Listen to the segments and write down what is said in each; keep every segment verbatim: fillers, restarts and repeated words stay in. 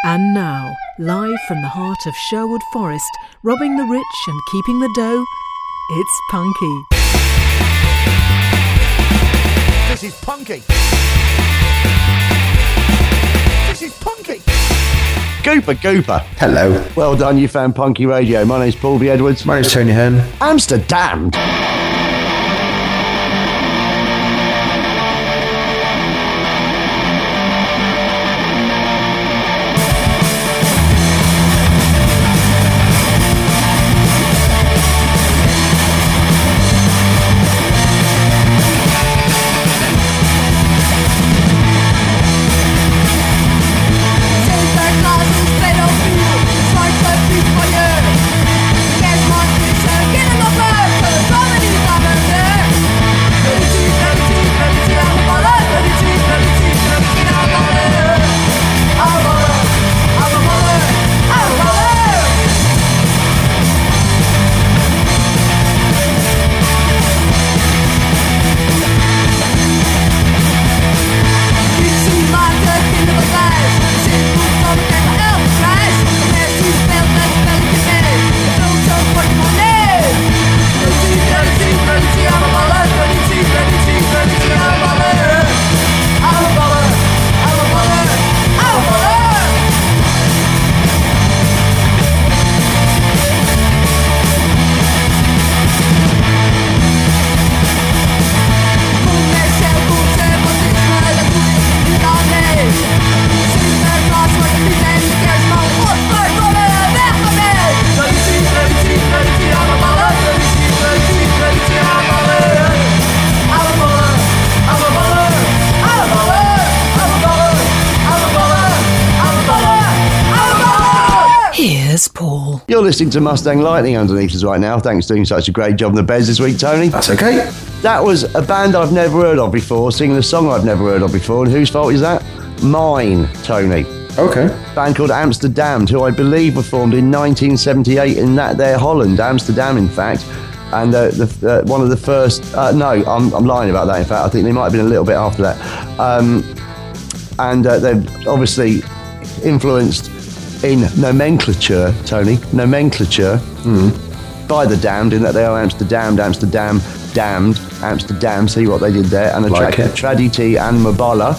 And now, live from the heart of Sherwood Forest, robbing the rich and keeping the dough, it's Punky. This is Punky. This is Punky. Gooper, Gooper. Hello. Well done, you found Punky Radio. My name's Paul B. Edwards. My name's Tony Hearn. Amsterdam. Paul. You're listening to Mustang Lightning underneath us right now. Thanks for doing such a great job on the beds this week, Tony. That's okay. That was a band I've never heard of before, singing a song I've never heard of before. And whose fault is that? Mine, Tony. Okay. A band called Amsterdam, who I believe were formed in nineteen seventy-eight in that there Holland, Amsterdam, in fact. And uh, the, uh, one of the first... Uh, no, I'm, I'm lying about that, in fact. I think they might have been a little bit after that. Um, and uh, they've obviously influenced... in nomenclature, Tony, nomenclature mm. by the Damned, in that they are Amsterdam, Amsterdam, Damned, Amsterdam, see what they did there, and a like track Tradity and Mabala.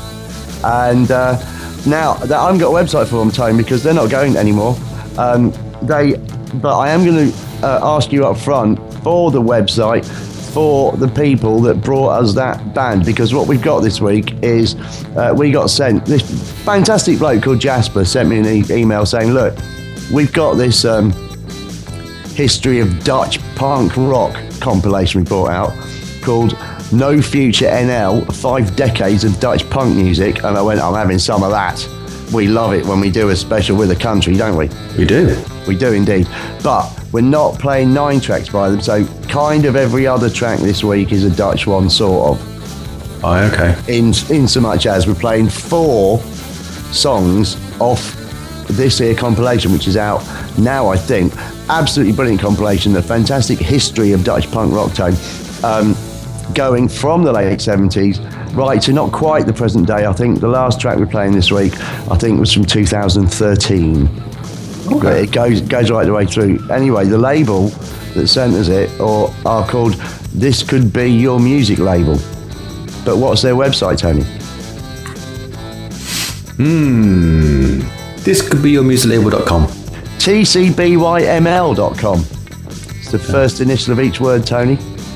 And uh, now, that I haven't got a website for them, Tony, because they're not going anymore. Um, they, but I am going to uh, ask you up front for the website for the people that brought us that band, because what we've got this week is uh, we got sent this fantastic bloke called Jasper sent me an e- email saying, look, we've got this um, history of Dutch punk rock compilation we brought out called No Future N L, five decades of Dutch punk music. And I went, I'm having some of that. We love it when we do a special with a country, don't we? We do. We do indeed. But we're not playing nine tracks by them, so kind of every other track this week is a Dutch one, sort of. Oh, okay. In in so much as we're playing four songs off this here compilation, which is out now, I think. Absolutely brilliant compilation, a fantastic history of Dutch punk rock tone, um, going from the late seventies right to not quite the present day. I think the last track we're playing this week, I think, was from two thousand thirteen. Okay. It goes goes right the way through. Anyway, the label that sent us it or are called This Could Be Your Music Label. But what's their website, Tony? Hmm. This could be your music label dot com. T C B Y M L dot com. It's the first initial of each word, Tony.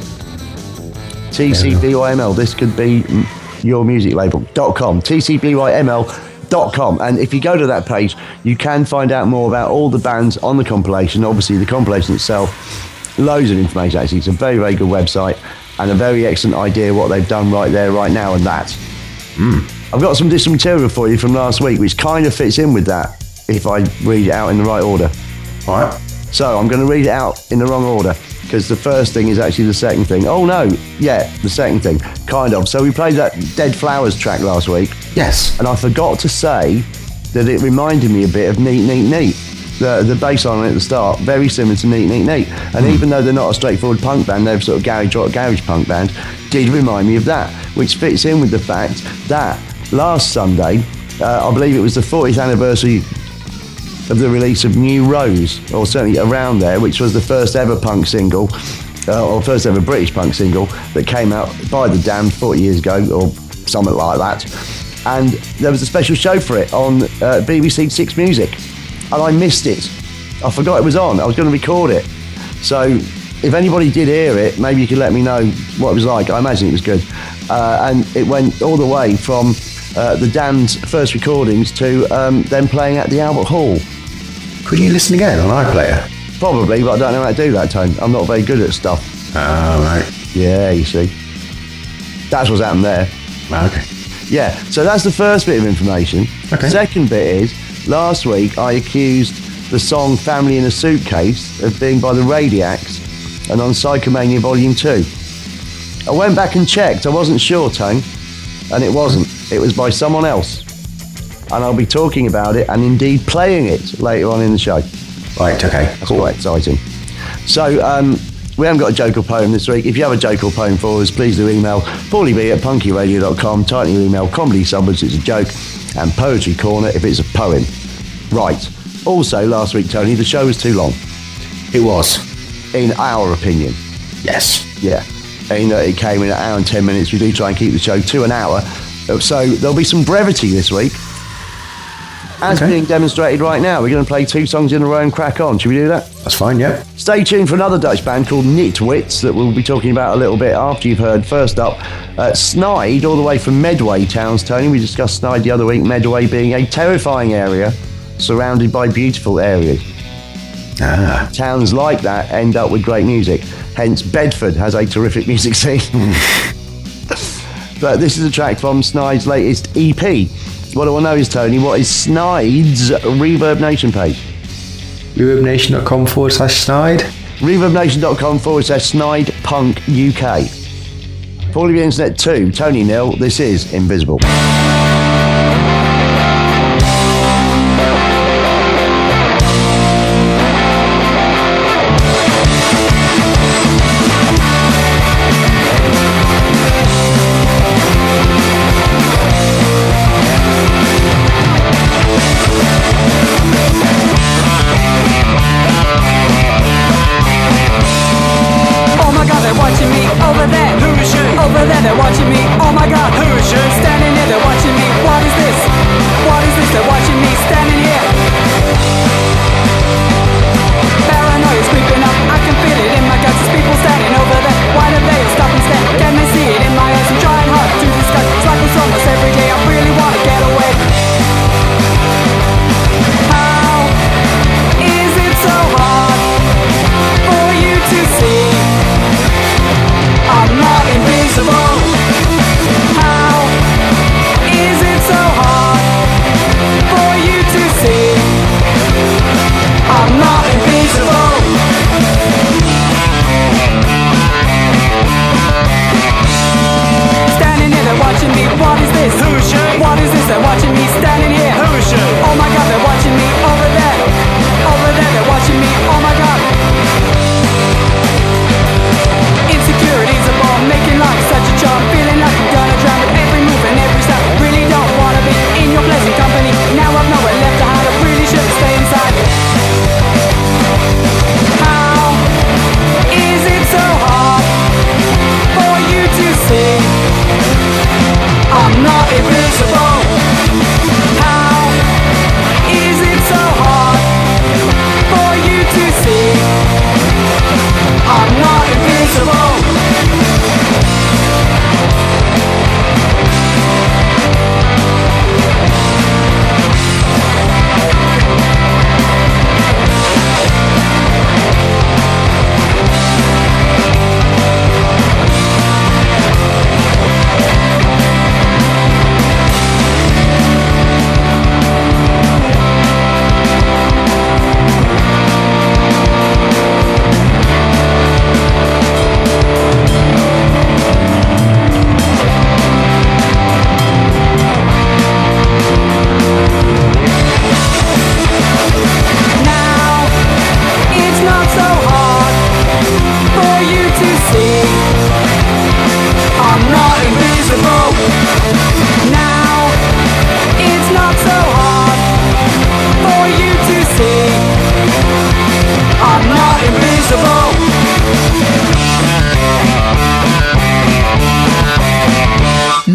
T C B Y M L. This could be your music label dot com. T C B Y M L dot com. And if you go to that page, you can find out more about all the bands on the compilation. Obviously, the compilation itself, loads of information actually. It's a very, very good website and a very excellent idea what they've done right there, right now, and that. Mm. I've got some additional material for you from last week, which kind of fits in with that, if I read it out in the right order. All right. So I'm going to read it out in the wrong order, because the first thing is actually the second thing. Oh, no. Yeah, the second thing. Kind of. So we played that Dead Flowers track last week. Yes. And I forgot to say that it reminded me a bit of Neat, Neat, Neat. The, the bass line at the start, very similar to Neat, Neat, Neat. And mm. even though they're not a straightforward punk band, they're sort of garage rock, garage punk band, did remind me of that, which fits in with the fact that last Sunday, uh, I believe it was the fortieth anniversary of the release of New Rose, or certainly around there, which was the first ever punk single, uh, or first ever British punk single that came out by The Damned forty years ago, or something like that. And there was a special show for it on uh, B B C Six Music, and I missed it. I forgot it was on. I was going to record it. So if anybody did hear it, maybe you could let me know what it was like. I imagine it was good. Uh, and it went all the way from uh, The Damned's first recordings to um, them playing at the Albert Hall. Could you listen again on iPlayer? Probably, but I don't know how to do that, Tone. I'm not very good at stuff. Oh, right. Yeah, you see. That's what's happened there. Okay. Yeah, so that's the first bit of information. Okay. Second bit is, last week I accused the song Family in a Suitcase of being by the Radiacs and on Psychomania Volume two. I went back and checked. I wasn't sure, Tone, and it wasn't. It was by someone else. And I'll be talking about it and indeed playing it later on in the show. Right, okay. That's quite exciting. So, um, we haven't got a joke or poem this week. If you have a joke or poem for us, please do email paulie b at punky radio dot com. Tighten your email, comedy suburbs if it's a joke, and poetry corner if it's a poem. Right. Also, last week, Tony, the show was too long. It was. In our opinion. Yes. Yeah. And, uh, it came in an hour and ten minutes. We do try and keep the show to an hour. So there'll be some brevity this week. As okay. being demonstrated right now. We're going to play two songs in a row and crack on. Should we do that? That's fine, yeah. Stay tuned for another Dutch band called Nitwits that we'll be talking about a little bit after you've heard. First up, uh, Snide, all the way from Medway Towns, Tony. We discussed Snide the other week, Medway being a terrifying area surrounded by beautiful areas. Ah. Towns like that end up with great music. Hence, Bedford has a terrific music scene. But this is a track from Snide's latest E P. What I want to know is, Tony, what is Snide's Reverb Nation page? reverbnation.com forward slash snide. reverbnation.com forward slash snide punk UK. Paulie B Internet two, Tony Nil, this is Invisible. Over there, they're watching me. Oh my God, who is she? Standing there, they're watching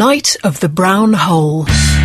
Night of the Brown Hole.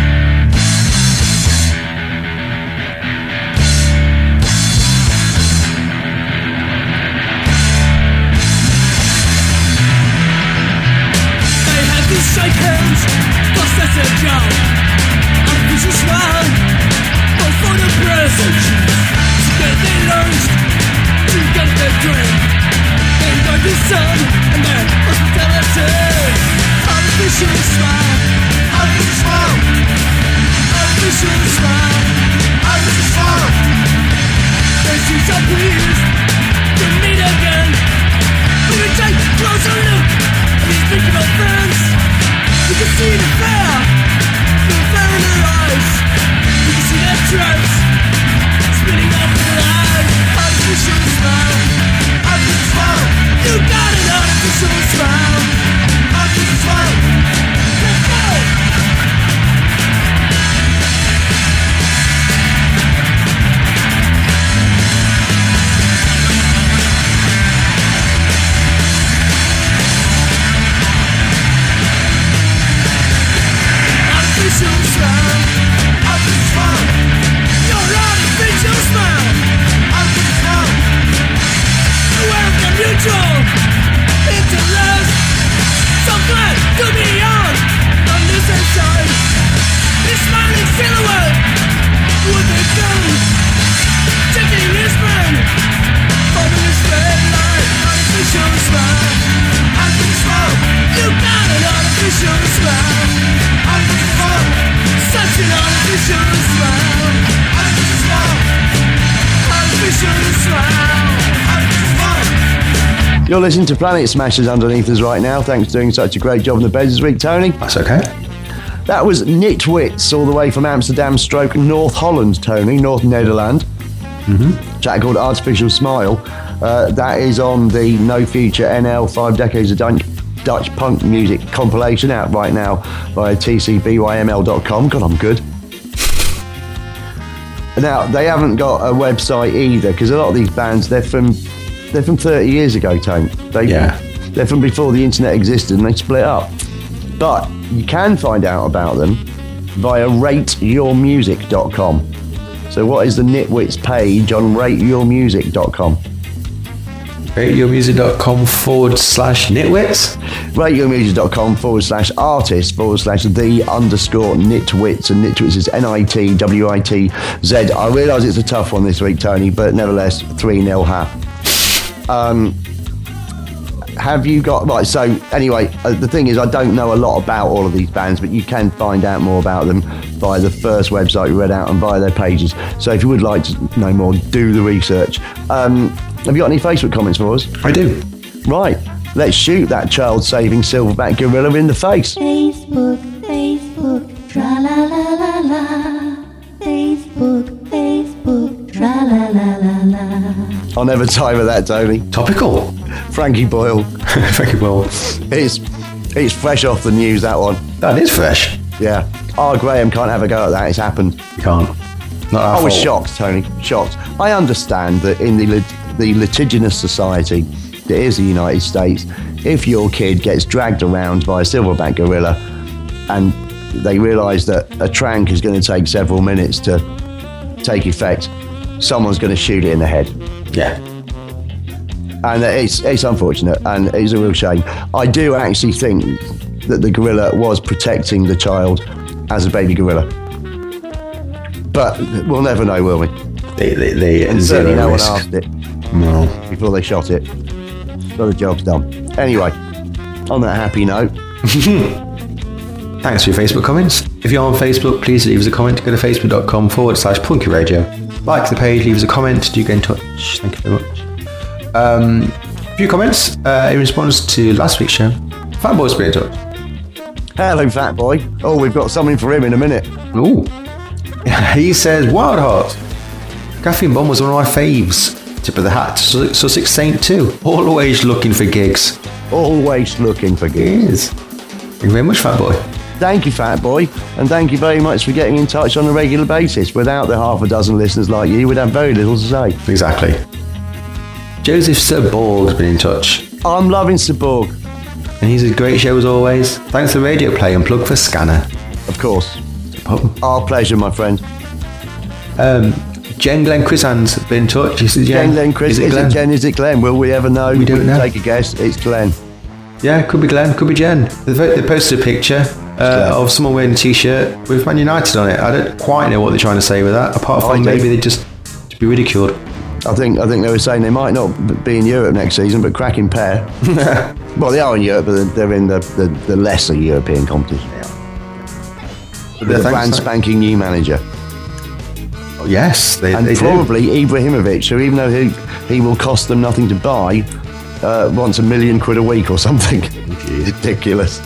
Shake hands, plus that's a job. Artificial smile, but for the present. Together they learned, together they drink. They enjoyed the sun and their hospitality. Artificial smile, artificial smile, artificial smile, artificial smile. Their streets are pleased to meet again. We can take a closer look at these digital fans. You can see the fear, the fear in their eyes. You can see their traps spinning up in lies. Artificial smile, artificial smile. You got an artificial smile, artificial smile. Let's go. Artificial smile, artificial smile. Your artificial smile, artificial smile. Welcome neutral into lust. So glad to be on on this side. This smiling silhouette with a gun, taking his man for the red light. Artificial smile, artificial smile. You got an artificial smile, artificial smile. Such an artificial smile, artificial smile, artificial smile, artificial smile. You're listening to Planet Smashers underneath us right now. Thanks for doing such a great job in the beds this week, Tony. That's okay. That was Nitwits, all the way from Amsterdam stroke North Holland, Tony, North Nederland. Mm-hmm. Track called Artificial Smile. Uh, that is on the No Future N L Five Decades of Dutch, Dutch Punk Music compilation out right now via T C B Y M L dot com. God, I'm good. Now, they haven't got a website either, because a lot of these bands, they're from they're from thirty years ago, Tony. They, Yeah. They're from before the internet existed and they split up. But you can find out about them via rate your music dot com. So what is the Nitwits page on rate your music dot com? rate your music dot com forward slash nitwits. rate your music dot com forward slash artist forward slash the underscore Nitwits. And Nitwits is N I T W I T Z. I realise it's a tough one this week, Tony, but nevertheless, three nil ha. Um, have you got... Right, so anyway, uh, the thing is, I don't know a lot about all of these bands, but you can find out more about them via the first website we read out and via their pages. So if you would like to know more, do the research. Um, have you got any Facebook comments for us? I do. Right, let's shoot that child-saving silverback gorilla in the face. Facebook, Facebook, tra la la la la. Facebook, Facebook, tra la la la la. I'll never tire that, Tony. Topical. Frankie Boyle. Frankie Boyle. It's it's fresh off the news, that one. That is fresh. Yeah. Oh, Graham can't have a go at that. It's happened. You can't. Not our I was fault. shocked, Tony. Shocked. I understand that in the lit- the litigious society that is the United States, if your kid gets dragged around by a silverback gorilla and they realise that a trank is going to take several minutes to take effect, someone's going to shoot it in the head. Yeah. And it's it's unfortunate and it's a real shame. I do actually think that the gorilla was protecting the child as a baby gorilla. But we'll never know, will we? They, they, they And zero certainly no risk. one asked it No. before they shot it. So the job's done. Anyway, on that happy note, Thanks for your Facebook comments. If you're on Facebook, please leave us a comment. Go to facebook dot com forward slash punky radio. Like the page, leave us a comment. Do get in touch. Thank you very much. Um, a few comments uh, in response to last week's show. Fatboy's been in touch. hello, fat boy. Oh, we've got something for him in a minute. Ooh. He says, Wild Heart. Caffeine Bomb was one of my faves. Tip of the hat. So, Sussex Saint too. Always looking for gigs. Always looking for He gigs. is. Thank you very much, Fatboy. Thank you, fat boy. And thank you very much for getting in touch on a regular basis. Without the half a dozen listeners like you, we'd have very little to say. Exactly. Joseph Sir Bald has been in touch. I'm loving Seborg. And he's a great show as always. Thanks for Radio Play and plug for Scanner. Of course. Oh. Our pleasure, my friend. Um, Jen Glenn Chrisan's been in touch. Is it Jen? Jen Glenn Chris. Is it Is Glenn? it Jen? Is it Glenn? Will we ever know? We don't We'll know. Take a guess. It's Glenn. Yeah, could be Glenn, could be Jen. They, they posted a picture uh, of someone wearing a t-shirt with Man United on it. I don't quite know what they're trying to say with that, apart I from do. maybe they just to be ridiculed. I think I think they were saying they might not be in Europe next season, but cracking pair. Well, they are in Europe, but they're in the, the, the lesser European competition. With Yeah, a thanks, brand thanks. spanking new manager. Oh, yes, they, And they do. probably Ibrahimovic, who even though he, he will cost them nothing to buy, uh, wants a million quid a week or something. Ridiculous.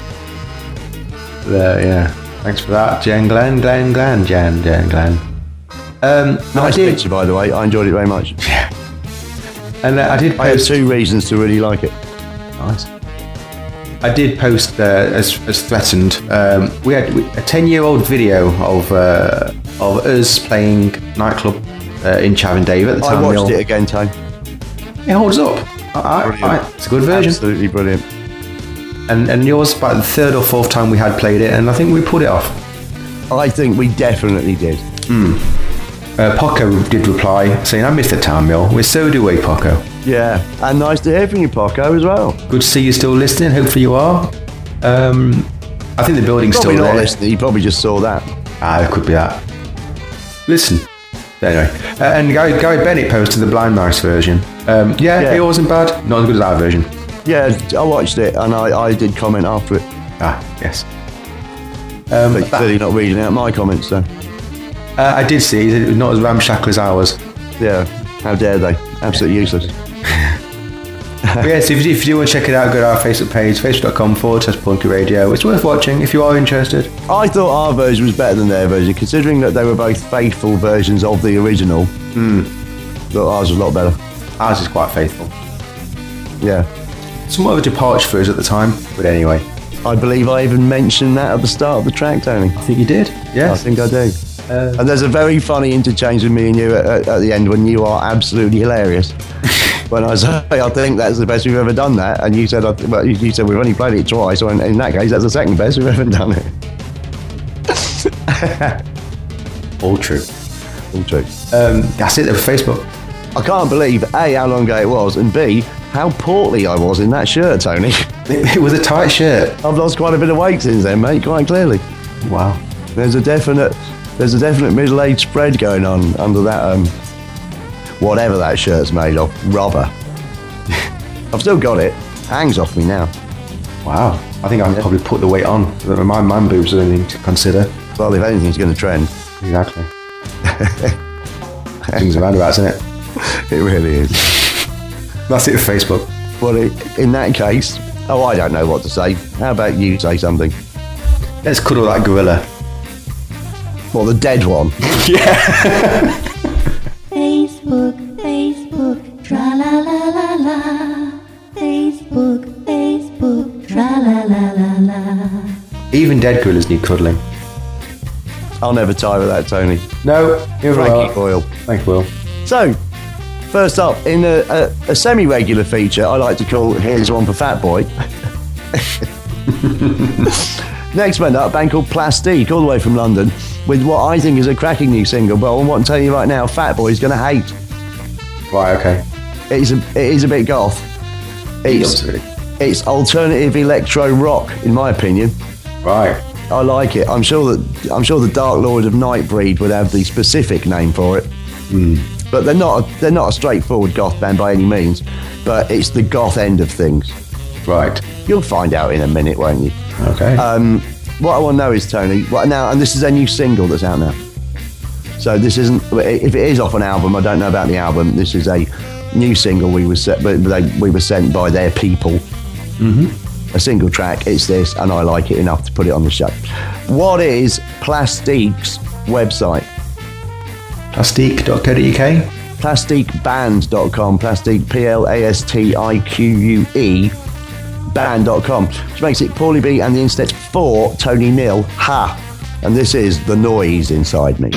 Uh, yeah, thanks for that, Jen Glenn, Glenn, Glenn, Jen, Jen Glenn. Um, I Nice did, picture, by the way. I enjoyed it very much. and uh, I did I have post. two reasons to really like it. Nice. I did post uh, as, as threatened. Um, we had we- a ten-year-old video of uh, of us playing nightclub uh, in Chavendave at the I time. watched it again, Tone. It holds up. I, I, Brilliant. I, it's a good version. Absolutely brilliant. And and yours about the third or fourth time we had played it, and I think we pulled it off. I think we definitely did. Uh, Poco did reply saying, "I missed the town mill." Well, so do we, Poco. Yeah, and nice to hear from you, Paco, as well. Good to see you still listening. Hopefully you are. Um, I think the building's Probably still not there. listening. You probably just saw that. Ah, it could be that. Listen. Anyway, uh, and Gary, Gary Bennett posted the Blind Mouse version. Um, yeah, Yeah. it wasn't bad. Not as good as our version. Yeah, I watched it and I, I did comment after it. Ah, yes. Um, But that- clearly not reading out my comments, so. uh, I did see it was not as ramshackle as ours. Yeah, how dare they? Absolutely useless. But yes, if you, if you do want to check it out, go to our Facebook page, facebook.com forward slash Punky Radio. It's worth watching if you are interested. I thought our version was better than their version, considering that they were both faithful versions of the original. Hmm. Thought ours was a lot better. Ours is quite faithful. Yeah. Somewhat of a departure for us at the time, but anyway. I believe I even mentioned that at the start of the track, Tony. I think you did. I Yes. think I do. Uh, And there's a very funny interchange with me and you at, at, at the end when you are absolutely hilarious. When I say, I think that's the best we've ever done that, and you said, I- well, you you said we've only played it twice, so in, in that case, that's the second best we've ever done it. all true. All true. Um, that's it, for Facebook. I can't believe, A, how long ago it was, and B, how portly I was in that shirt, Tony. It, it was a tight shirt. I've lost quite a bit of weight since then, mate, quite clearly. Wow. There's a definite, there's a definite middle-aged spread going on under that, um, whatever that shirt's made of, rubber. I've still got it. Hangs off me now. Wow. I think I'll probably put the weight on. My man boobs are anything to consider. Well, if anything's going to trend, Exactly. Things are roundabouts, isn't it? it really is. That's it for Facebook. Well, it, in that case, oh, I don't know what to say. How about you say something? Let's cuddle that gorilla. Well, the dead one. Facebook, Facebook, tra la la la la. Facebook, Facebook, tra la la la la. Even dead gorillas need cuddling. I'll never tire of that, Tony. No, you're Frankie right. Boyle. Thank you, Will. So, first up, in a, a, a semi-regular feature, I like to call Here's One for Fat Boy. Next band up, a band called Plastique, all the way from London, with what I think is a cracking new single. But I want to tell you right now, Fat Boy's going to hate. Right, okay. It's a, it is a bit goth. It's, Really? it's alternative electro rock, in my opinion. Right. I like it. I'm sure that I'm sure the Dark Lord of Nightbreed would have the specific name for it. But they're not a, they're not a straightforward goth band by any means. But it's the goth end of things. Right. You'll find out in a minute, won't you? Okay. Um, what I want to know is, Tony, what now? And this is their new single that's out now. So this isn't. If it is off an album, I don't know about the album. This is a new single we were set, but they, we were sent by their people. Mm-hmm. A single track. It's this, and I like it enough to put it on the show. What is Plastique's website? Plastique dot co dot U K. plastique band dot com. Plastique, P L A S T I Q U E, band dot com. Which makes it Paulie B and the Internet for Tony Nil. Ha! And this is The Noise Inside Me.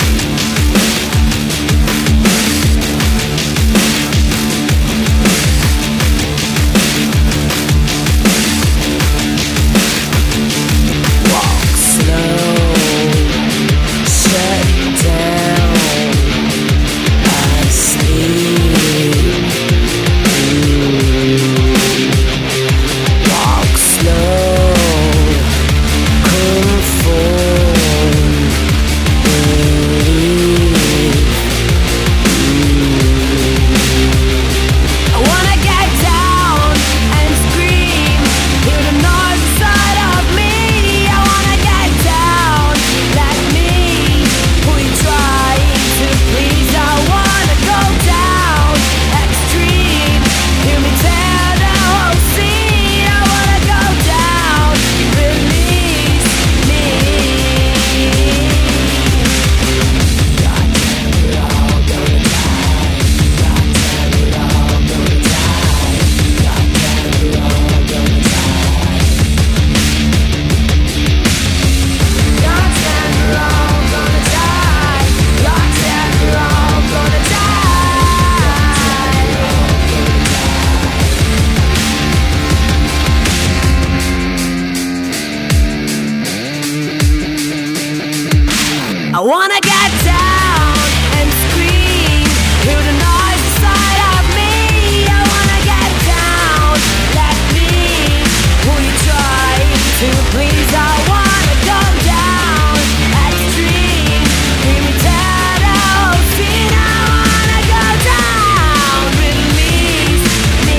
wanna get down and scream, hear the noise inside of me. I wanna get down, let me pull you try to please. I wanna go down extreme, hear me tear down scene. I wanna go down, release me.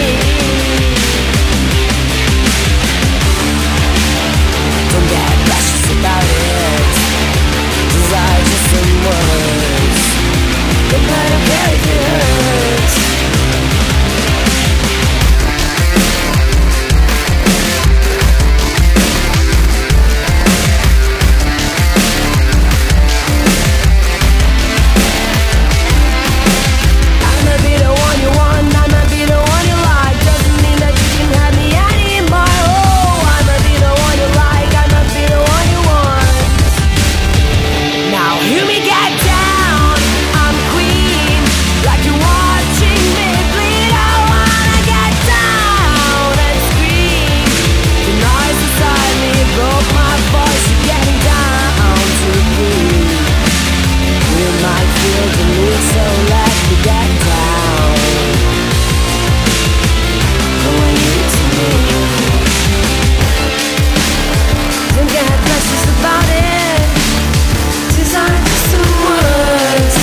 Don't get precious about it. Desire just some words. No matter where it hurts. I might be the one you want, I might be the one you like. Doesn't mean that you can have me anymore. Oh, I might be the one you like, I might be the one you want. Now hear me get down, I'm queen, like you're watching me bleed. I wanna get down and scream. The noise inside me broke my voice, you're getting down to me. You might feel the need, so let me get down. Come on, you to me. Don't get precious about it. Design just some words.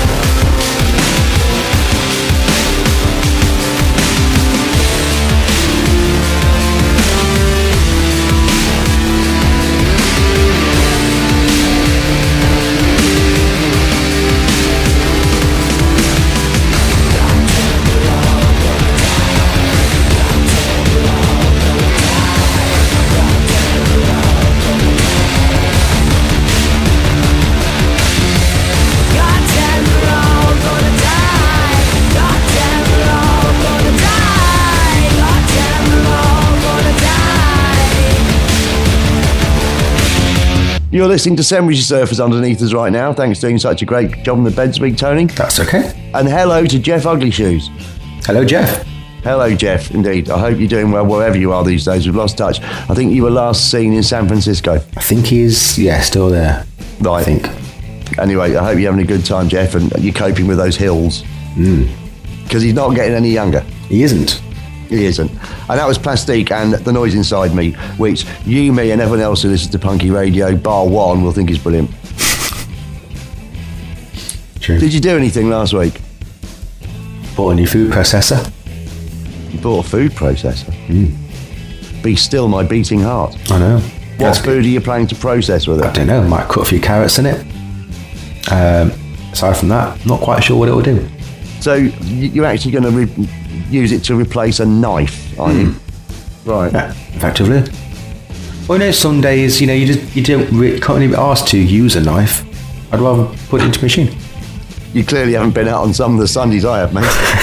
Goddamn, we're all gonna die. Goddamn, we're all gonna die. Goddamn, we're all gonna die. You're listening to Cemetery Surfers underneath us right now. Thanks for doing such a great job on the bed speak, Tony. That's okay. And hello to Jeff Uglyshoes. Hello, Jeff. Hello, Jeff. Indeed. I hope you're doing well wherever you are these days. We've lost touch. I think you were last seen in San Francisco. I think he's, yeah, still there. Right. I think. Anyway, I hope you're having a good time, Jeff, and you're coping with those hills. Because he's not getting any younger. He isn't. He isn't. And that was Plastique and The Noise Inside Me, which you, me, and everyone else who listens to Punky Radio, bar one, will think is brilliant. True. Did you do anything last week? Bought a new food processor. You bought a food processor. Mm. Be still my beating heart. I know. What That's food are you planning to process with I it? don't know. Might cut a few carrots in it. Um, aside from that, not quite sure what it will do. So y- you're actually going to re- use it to replace a knife, are you? Right. Yeah, effectively. Well, you know, some days, you know, you just you don't re- can't really be asked to use a knife. I'd rather put it into a machine. You clearly haven't been out on some of the Sundays I have, mate.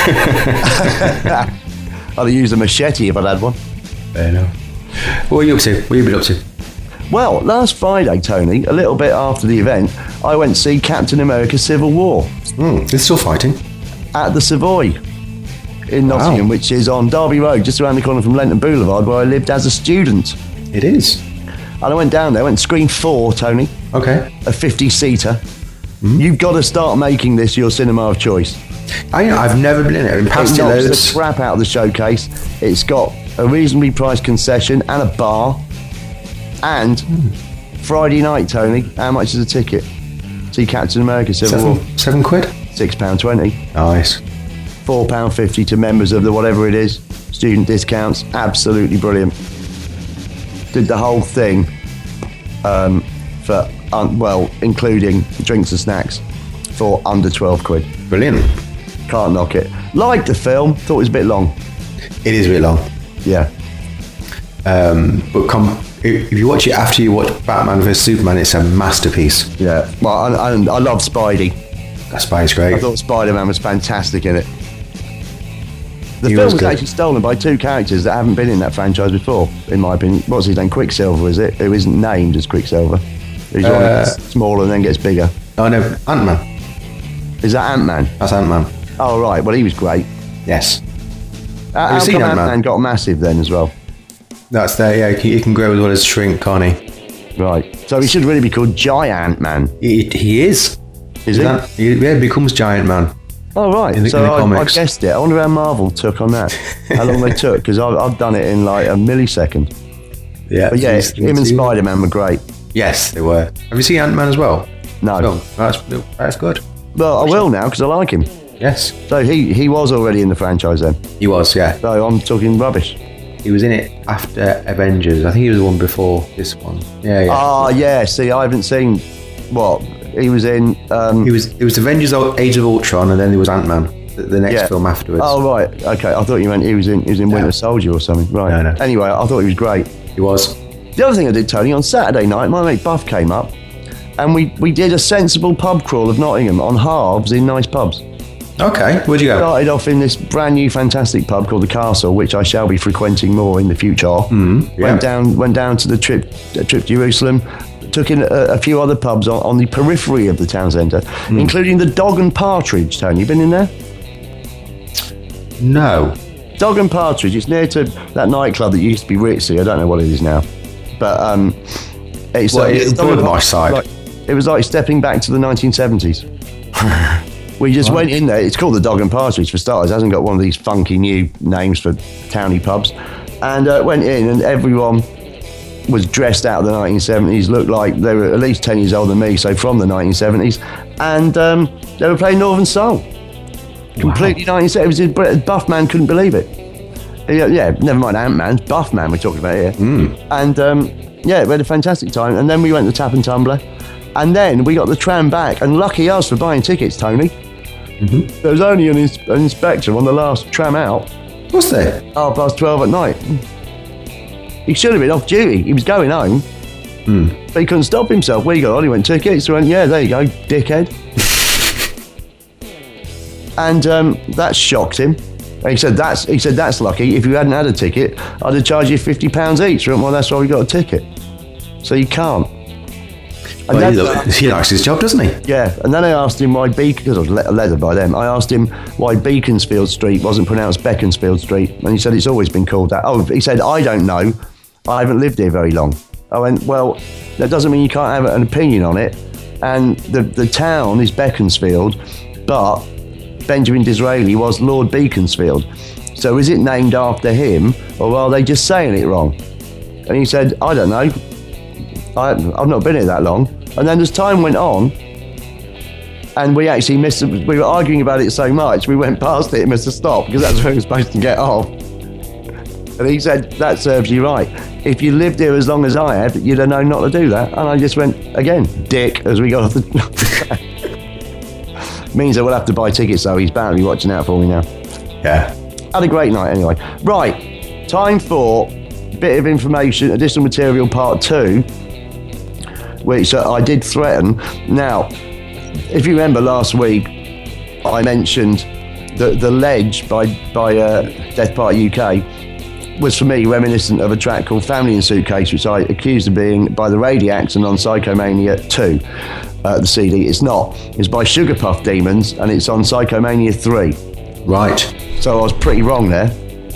I'd have used a machete if I'd had one. Fair enough. What are you up to? What have you been up to? Well, last Friday, Tony, a little bit after the event, I went to see Captain America Civil War Mm, they're still fighting. at the Savoy in Wow. Nottingham, which is on Derby Road, just around the corner from Lenton Boulevard, where I lived as a student. It is. And I went down there, went to screen four, Tony, Okay. a fifty-seater. You've got to start making this your cinema of choice. I know, I've never been in it. I've been past It it knocks loads. the crap out of the showcase. It's got a reasonably priced concession and a bar. And Friday night, Tony, how much is a ticket? See Captain America Civil War. Seven, seven quid? six pounds twenty. Nice. four pounds fifty to members of the whatever it is. Student discounts. Absolutely brilliant. Did the whole thing um, for, um, well, including drinks and snacks for under twelve quid. Brilliant. Can't knock it. Liked the film. Thought it was a bit long. It is a bit long. Yeah. Um, but come, if you watch it after you watch Batman versus Superman, it's a masterpiece. Yeah. Well, I, I, I love Spidey. That Spy's I great. thought Spider-Man was fantastic in it. The He film was was good. actually stolen by two characters that haven't been in that franchise before, in my opinion. What's his name? Quicksilver, is it? Who isn't named as Quicksilver. He's one Uh, that gets smaller and then gets bigger. Oh no, Ant-Man. Is that Ant-Man? That's Ant-Man. Oh, right. Well, he was great. Yes. Uh, you how seen come Ant-Man? Ant-Man got massive then as well? That's there, yeah. He can, he can grow as well as shrink, can't he? Right. So he should really be called Giant Man. He, he is. Is he? That, he? Yeah, he becomes Giant Man. Oh, right. In the- so in the I, I comics. guessed it. I wonder how Marvel took on that. How long they took, because I've, I've done it in like a millisecond. Yeah. But yeah, he's- him and he's- Spider-Man were great. Yes, they were. Have you seen Ant-Man as well? No. Film? That's, that's good. Well, I will now, because I like him. Yes. So he, he was already in the franchise then. He was, yeah. So I'm talking rubbish. He was in it after Avengers. I think he was the one before this one. Yeah, yeah. Ah, yeah. See, I haven't seen what he was in. Um, He was it was Avengers Age of Ultron, and then there was Ant-Man, the, the next yeah. film afterwards. Oh, right. Okay. I thought you meant he was in he was in Winter Soldier or something. Right. No, no. Anyway, I thought he was great. He was. The other thing I did, Tony, on Saturday night, my mate Buff came up, and we we did a sensible pub crawl of Nottingham on halves in nice pubs. Okay, where'd you go? Started off in this brand new fantastic pub called the Castle, which I shall be frequenting more in the future. Mm, yeah. Went down went down to the trip uh, trip to Jerusalem. Took in a, a few other pubs on, on the periphery of the town centre, Mm. including the Dog and Partridge. Tony, you been in there? No. Dog and Partridge. It's near to that nightclub that used to be Ritzy. I don't know what it is now, but um, it's What, it's it's Dog and Broadmarsh side? Like, it was like stepping back to the nineteen seventies. We just went in there. It's called the Dog and Partridge for starters. It hasn't got one of these funky new names for towny pubs. And uh, went in, and everyone was dressed out of the nineteen seventies. Looked like they were at least ten years older than me, so from the nineteen seventies. And um, they were playing Northern Soul. Completely nineteen seventies. Buffman couldn't believe it. Yeah, yeah, never mind Ant-Man. Buffman we're talking about here. Mm. And um, yeah, we had a fantastic time. And then we went to Tap and Tumbler. And then we got the tram back. And lucky us for buying tickets, Tony. Mm-hmm. There was only an, ins- an inspector on the last tram out, What's there? half past twelve at night. He should have been off duty. He was going home, Mm. but he couldn't stop himself. Where you got on? He went tickets. He went, yeah, there you go, dickhead. And um, that shocked him. And he said, "That's." He said, "That's lucky. If you hadn't had a ticket, I'd have charged you fifty pounds each." He went, well, that's why we got a ticket. So you can't. And Well, then- he, he likes his job, doesn't he? Yeah, and then I asked him why Beacon, because I was le- leathered by them, I asked him why Beaconsfield Street wasn't pronounced Beaconsfield Street, and he said it's always been called that. Oh, he said, I don't know, I haven't lived here very long. I went, well, that doesn't mean you can't have an opinion on it, and the, the town is Beaconsfield, but Benjamin Disraeli was Lord Beaconsfield, so is it named after him, or are they just saying it wrong? And he said, I don't know. I, I've not been here that long. And then as time went on, and we actually missed, we were arguing about it so much, we went past it and missed a stop because that's where we were supposed to get off. And he said, that serves you right. If you lived here as long as I had, you'd have known not to do that. And I just went, again, dick, as we got off the... Means I will have to buy tickets, though. He's bound to be watching out for me now. Yeah. Had a great night anyway. Right, time for a bit of information, additional material part two, which uh, I did threaten. Now, if you remember last week, I mentioned that the Ledge by by uh, Death Party U K was for me reminiscent of a track called Family in Suitcase, which I accused of being by the Radiacs and on Psychomania two, uh, the C D. It's not. It's by Sugar Puff Demons, and it's on Psychomania three. Right. So I was pretty wrong there,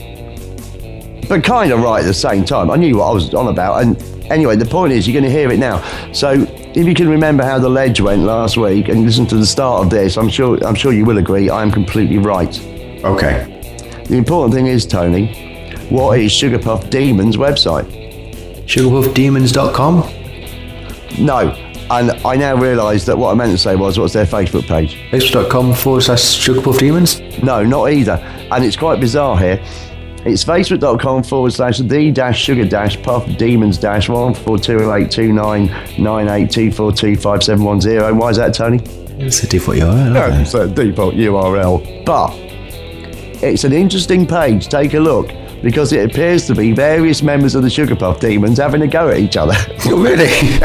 but kind of right at the same time. I knew what I was on about, and anyway, the point is you're going to hear it now. So if you can remember how the Ledge went last week and listen to the start of this, I'm sure I'm sure you will agree I am completely right. Okay. The important thing is, Tony, what is Sugar Puff Demons' website? sugar puff demons dot com? No, and I now realise that what I meant to say was, what's their Facebook page? Facebook.com forward slash Sugar Puff Demons? No, not either. And it's quite bizarre here. It's facebook.com forward slash the dash sugar dash puff demons dash one four two eight two nine nine eight two four two five seven one zero. Why is that, Tony? It's a default U R L. No, isn't it? it's a default U R L. But it's an interesting page. Take a look, because it appears to be various members of the Sugar Puff Demons having a go at each other. Oh, really?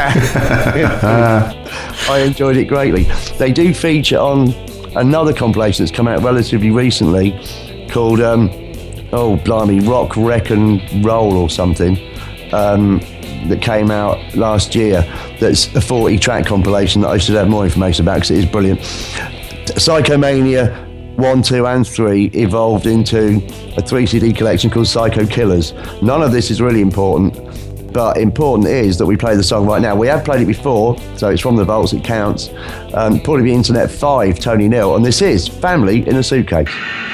I enjoyed it greatly. They do feature on another compilation that's come out relatively recently called, um, oh, blimey, Rock, Wreck and Roll or something, um, that came out last year. That's a forty track compilation that I should have more information about because it is brilliant. Psychomania one, two and three evolved into a three C D collection called Psycho Killers. None of this is really important. but important is that we play the song right now. We have played it before, so it's from the vaults, it counts. Um, probably be Internet five, Tony Neal, and this is Family in a Suitcase.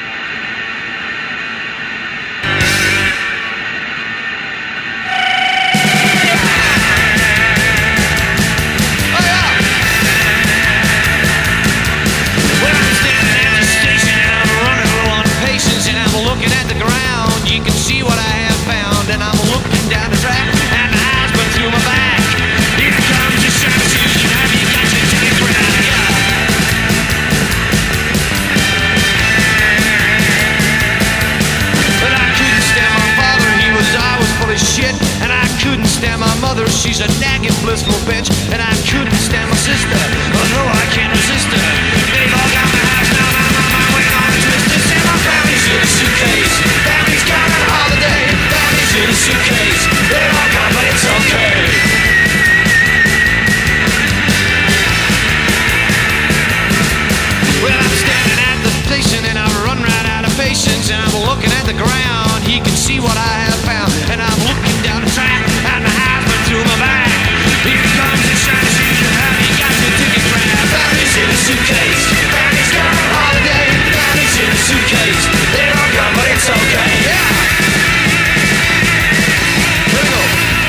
She's a nagging, blissful bitch, and I couldn't stand my sister. Oh no, I can't resist her. They've all got my house now, now my mind went on a twisted. And my family's in a suitcase. Family's gone on holiday. Family's in a suitcase. They're all gone, but it's okay. Well, I'm standing at the station and I've run right out of patience. And I'm looking at the ground. He can see what I have found. And I'm looking down the track and the house to my back. Here comes the shiny season. Have you got your ticket grab? Family's in a suitcase. Family's gone on holiday. Family's in a suitcase. They're all gone, but it's okay. Yeah. Here we go.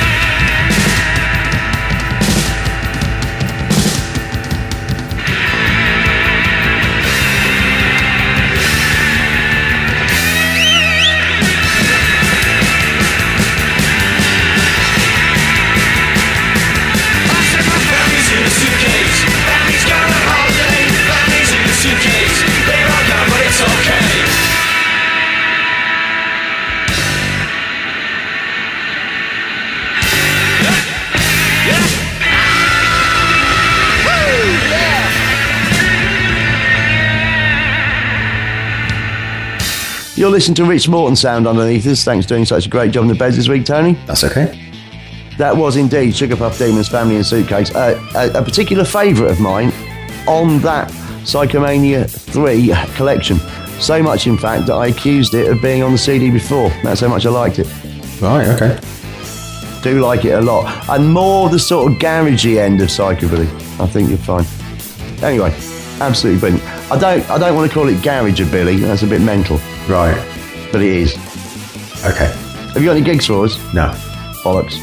You're listening to Rich Morton sound underneath us. Thanks for doing such a great job in the beds this week, Tony. That's okay. That was indeed Sugar Puff Demons, Family in a Suitcase. Uh, a, a particular favourite of mine on that Psychomania three collection. So much, in fact, that I accused it of being on the C D before. That's how much I liked it. Right, okay. Do like it a lot. And more the sort of garagey end of Psychobilly. I think you'll find. Anyway, absolutely brilliant. I don't, I don't want to call it Garageabilly. That's a bit mental. Right. But it is. Okay. Have you got any gigs for us? No. Bollocks.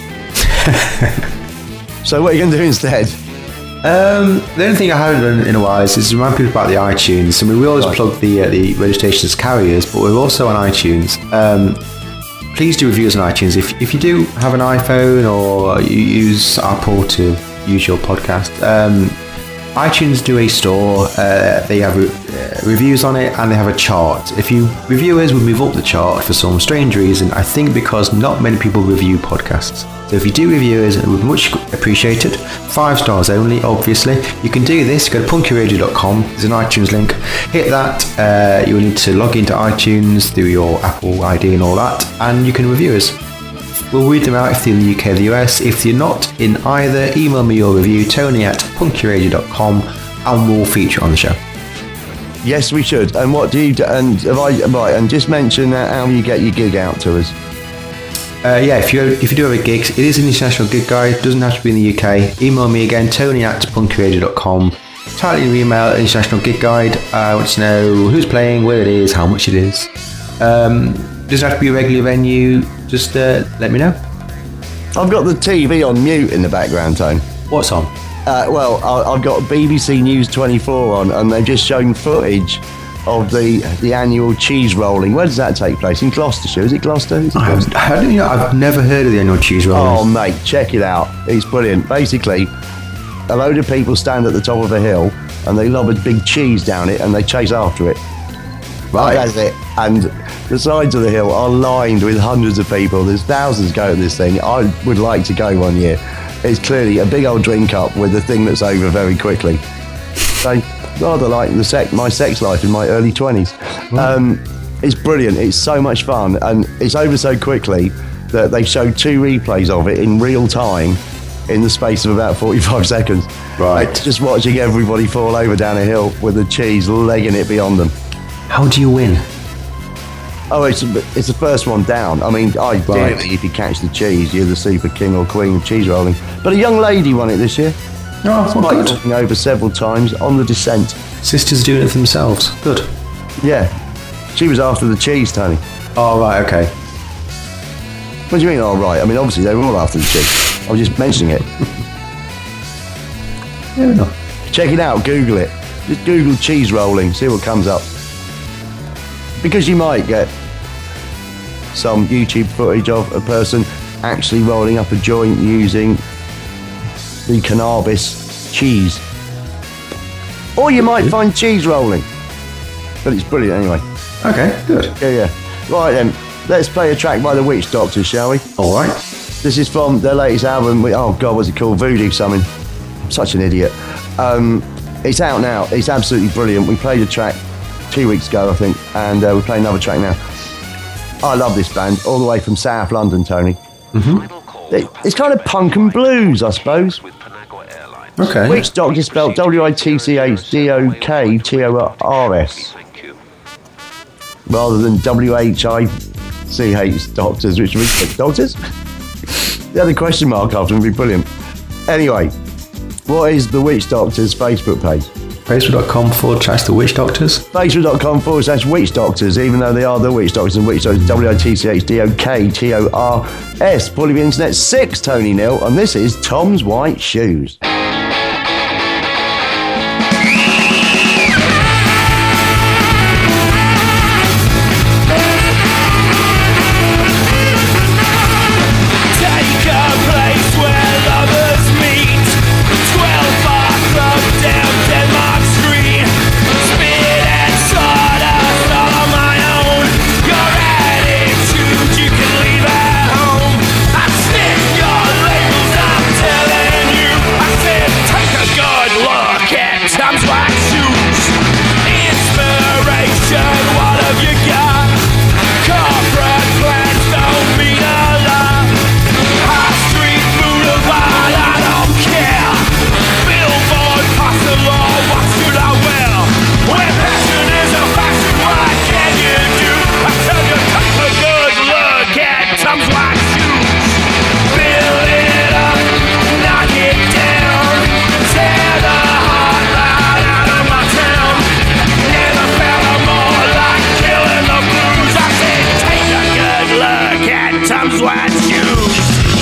So what are you going to do instead? Um, the only thing I haven't done in a while is, is remind people about the iTunes. I mean, we always Right. plug the uh, the registrations as carriers, but we're also on iTunes. Um, please do reviews on iTunes. If if you do have an iPhone or you use Apple to use your podcast, um, iTunes do a store. Uh, they have re- uh, reviews on it and they have a chart. If you reviewers would move up the chart for some strange reason, I think because not many people review podcasts. So if you do reviewers, it would be much appreciated. Five stars only, obviously. You can do this. Go to punky radio dot com. There's an iTunes link. Hit that. Uh, you will need to log into iTunes through your Apple I D and all that, and you can review us. We'll read them out if they're in the U K or the U S. If you're not in either, email me your review, Tony at punky radio dot com, and we'll feature on the show. Yes, we should. And what do you do? And have I, right, and just mention uh, how you get your gig out to us. Uh, yeah, if you if you do have a gig, it is an international gig guide. It doesn't have to be in the U K. Email me again, Tony at punky radio dot com. Title your email, international gig guide. I want to know who's playing, where it is, how much it is. Um, doesn't have to be a regular venue. Just uh, let me know. I've got the T V on mute in the background, Tone. What's on? Uh, well, I, I've got B B C News twenty-four on, and they've just shown footage of the the annual cheese rolling. Where does that take place? In Gloucestershire? Is it Gloucester? Is it Gloucester? I don't know. I've never heard of the annual cheese roll. Oh, mate, check it out. It's brilliant. Basically, a load of people stand at the top of a hill and they lob a big cheese down it and they chase after it. Right. That's it. And the sides of the hill are lined with hundreds of people. There's thousands go to this thing. I would like to go one year. It's clearly a big old drink up with the thing that's over very quickly. So, rather like the sec- my sex life in my early twenties. Um, it's brilliant. It's so much fun. And it's over so quickly that they showed two replays of it in real time in the space of about forty-five seconds. Right. Like, just watching everybody fall over down a hill with the cheese legging it beyond them. How do you win? Oh, it's it's the first one down. I mean, ideally, Right. if you catch the cheese, you're the super king or queen of cheese rolling. But a young lady won it this year. Oh, well, Like good. walking over several times on the descent. Sisters doing it themselves. Good. Yeah, she was after the cheese, Tony. Oh, right, okay. What do you mean? All right. I mean, obviously they were all after the cheese. I was just mentioning it. Fair enough. Check it out. Google it. Just Google cheese rolling. See what comes up. Because you might get some YouTube footage of a person actually rolling up a joint using the cannabis cheese. Or you might find cheese rolling. But it's brilliant anyway. Okay, good. Yeah, yeah. Right then, let's play a track by the Witch Doctors, shall we? All right. This is from their latest album. Oh God, what's it called? Voodoo something. I'm such an idiot. Um, it's out now. It's absolutely brilliant. We played a track two weeks ago, I think, and uh, we're playing another track now. I love this band, all the way from South London, Tony. Mm-hmm. It, it's kind of punk and blues, I suppose. Okay. Witch Doctors spelled W I T C H D O K T O R S rather than W H I C H Doctors, which would be Doctors? The other question mark after would be brilliant. Anyway, what is the Witch Doctors Facebook page? Facebook.com forward slash the Witch Doctors. Facebook.com forward slash Witch Doctors, even though they are the Witch Doctors, and Witch Doctors, W I T C H D O K T O R S. Paulie the Internet six, Tony Nil, and this is Tom's White Shoes. Take a place where lovers meet. Twelve bar club down Denmark Street. Spit and sawdust all on my own. Your attitude you can leave at home. I sniff your labels, I'm telling you. I said take a good look at Tom's White Shoes. Inspiration, what have you got? Corporate plans don't mean a lot. High Street Boulevard, I don't care. Billboard, pass the law, what should I wear? When passion is a fashion, what can you do? I tell you, take a good look at Tom's White Shoes. Build it up, knock it down. Tear the heart right out of my town. Never felt a more like killing the blues. I said, take a good look at Tom's White Shoes.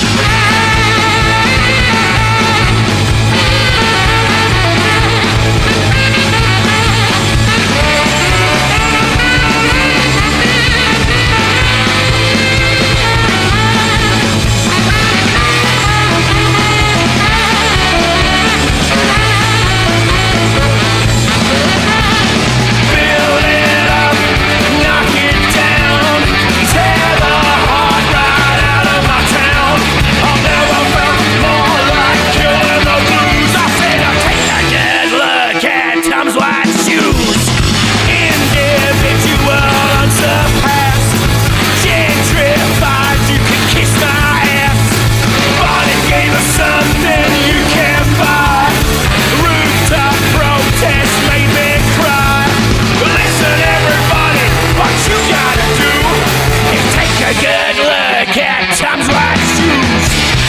Build it up, knock it down. Tear the heart right out of my town. I'll never felt more like killing the blues. I said, I'll take a good look at Tom's White Shoes. Individual, unsurpassed. Gentrified, you can kiss my ass. But it gave us something you can't buy. Rooftop protest made me cry. Listen, everybody, what you gotta do is take a good look at Tom's White Shoes.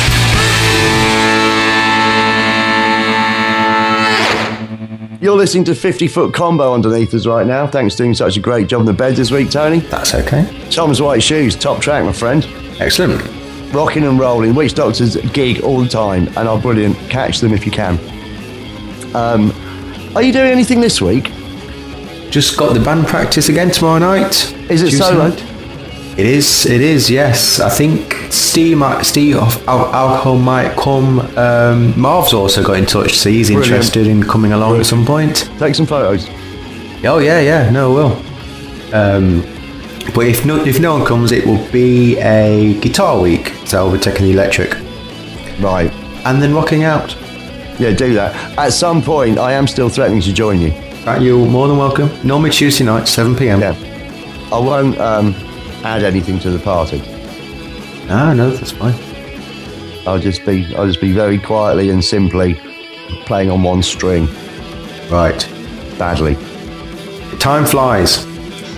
You're listening to fifty foot Combo underneath us right now. Thanks for doing such a great job in the bed this week, Tony. That's okay. Tom's White Shoes, top track, my friend. Excellent. Rocking and rolling. Witch Doctors gig all the time and are brilliant. Catch them if you can. Um, are you doing anything this week? Just got the band practice again tomorrow night. Is it Tuesday solo? night. It is, it is, yes. I think Steve might, Steve of Al- Alcohol might come. Um, Marv's also got in touch, so he's Brilliant. interested in coming along at some point. Take some photos. Oh yeah, yeah, no, will. Um, but if no, if no one comes, it will be a guitar week. So I'll be taking the electric Right. and then rocking out. Yeah, do that. At some point, I am still threatening to join you. Right, you're more than welcome. Normally Tuesday night, seven p.m. Yeah. I won't um, add anything to the party. Ah, no, that's fine. I'll just be, I'll just be very quietly and simply playing on one string Right. badly. Time flies.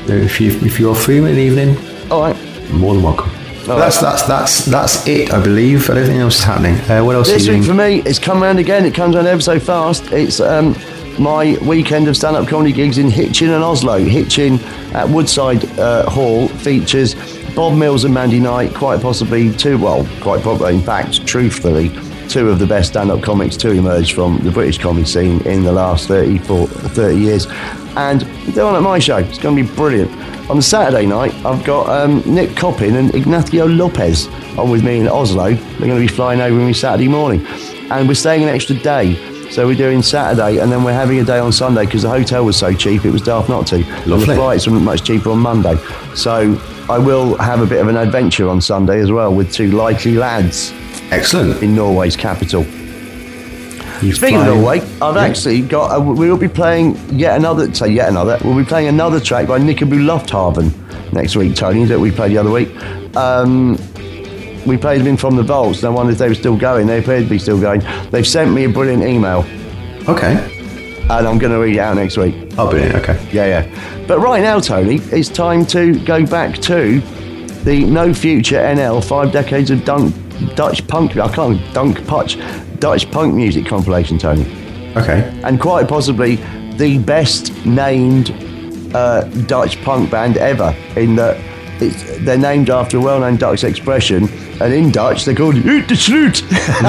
if you if you're free in the evening, All right. more than welcome. All that's that's that's that's it, I believe. I don't think else is happening. Uh, what else This are you week for doing? me, it's come round again. It comes round ever so fast. It's um, my weekend of stand-up comedy gigs in Hitchin and Oslo. Hitchin at Woodside uh, Hall features Bob Mills and Mandy Knight, quite possibly two, well, quite probably, in fact, truthfully, two of the best stand-up comics to emerge from the British comedy scene in the last thirty, forty, thirty years. And they're on at my show. It's going to be brilliant. On the Saturday night, I've got um, Nick Coppin and Ignacio Lopez on with me in Oslo. They're going to be flying over with me Saturday morning. And we're staying an extra day. So we're doing Saturday and then we're having a day on Sunday because the hotel was so cheap, it was daft not to. And the Lovely. flights were much cheaper on Monday. So I will have a bit of an adventure on Sunday as well with two likely lads Excellent. in Norway's capital. You Speaking fly- of Norway, I've Yeah. actually got, a, we will be playing yet another, say yet another, we'll be playing another track by Nickabu Lufthaven next week, Tony, that we played the other week. Um, we played them in From the Vaults, and I wondered if they were still going. They appeared to be still going. They've sent me a brilliant email, Okay. and I'm going to read it out next week. Oh, brilliant. Okay. Yeah, yeah. But right now, Tony, it's time to go back to the No Future N L Five Decades of Dunk, Dutch Punk. I can't Dunk Putch Dutch Punk Music compilation, Tony, Okay. and quite possibly the best named uh, Dutch punk band ever. In that it's, they're named after a well-known Dutch expression, and in Dutch they're called "Uit de Sloot."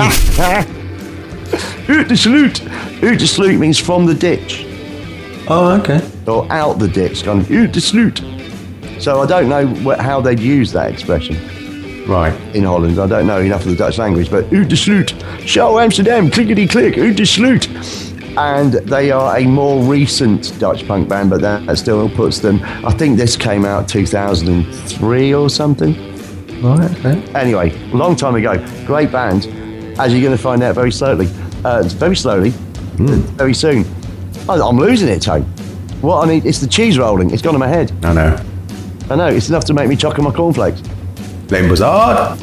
Uit de Sloot. Uit de Sloot means from the ditch, Oh, okay. or out the ditch, kind of "Uit de Sloot." So I don't know wh- how they'd use that expression Right. in Holland. I don't know enough of the Dutch language, but Uit de Sloot, show Amsterdam, clickety click, Uit de Sloot. And they are a more recent Dutch punk band, but that still puts them, I think this came out two thousand three or something. Right. Okay. Anyway, a long time ago. Great band, as you're going to find out very slowly. Uh, very slowly, very soon. I- I'm losing it, Tone. What I need, it's the cheese rolling. It's gone to my head. I know. I know, it's enough to make me chock on my cornflakes. Blame Buzzard.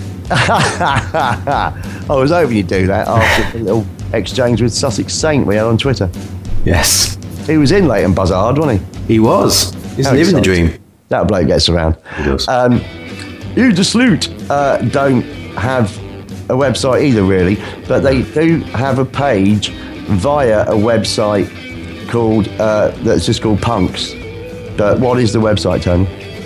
I was hoping you'd do that after the little exchange with Sussex Saint we had on Twitter. Yes. He was in Leighton Buzzard, wasn't he? He was. He's How living the exciting. dream. That bloke gets around. He does. Um, Uit de Sloot uh, don't have a website either, really, but they do have a page via a website called, uh, that's just called Punks. But what is the website, Tony?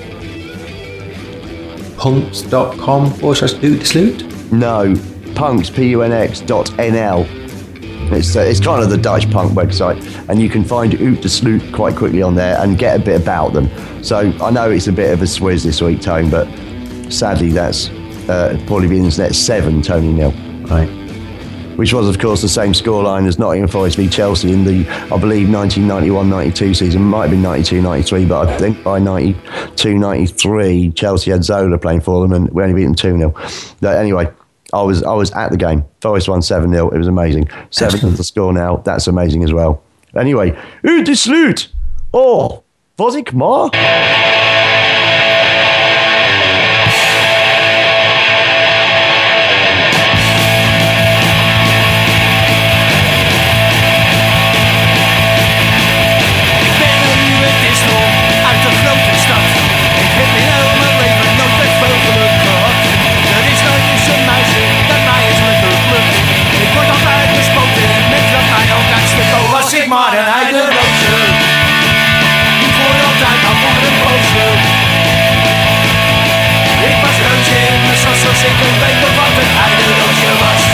punks dot com or slash Uit de Sloot. No, punks, P U N X dot N L. It's, uh, it's kind of the Dutch punk website, and you can find Uit de Sloot quite quickly on there and get a bit about them. So I know it's a bit of a swizz this week, Tone, but sadly that's uh, Paulie the Internet seven, Tony nil. Right. Which was, of course, the same scoreline as Nottingham Forest v Chelsea in the, I believe, nineteen ninety-one ninety-two season. Might have been ninety-two ninety-three, but I think by ninety-two ninety-three, Chelsea had Zola playing for them, and we only beat them two nil. But anyway, I was I was at the game. Forest won seven nil. It was amazing. seven is the score now. That's amazing as well. Anyway, Uit de Sloot. Oh, was ik maar? Maar een heideroosje, voor altijd al voor een poosje. Ik was reuze in mijn sas als ik een weet nog wat een heideroosje was.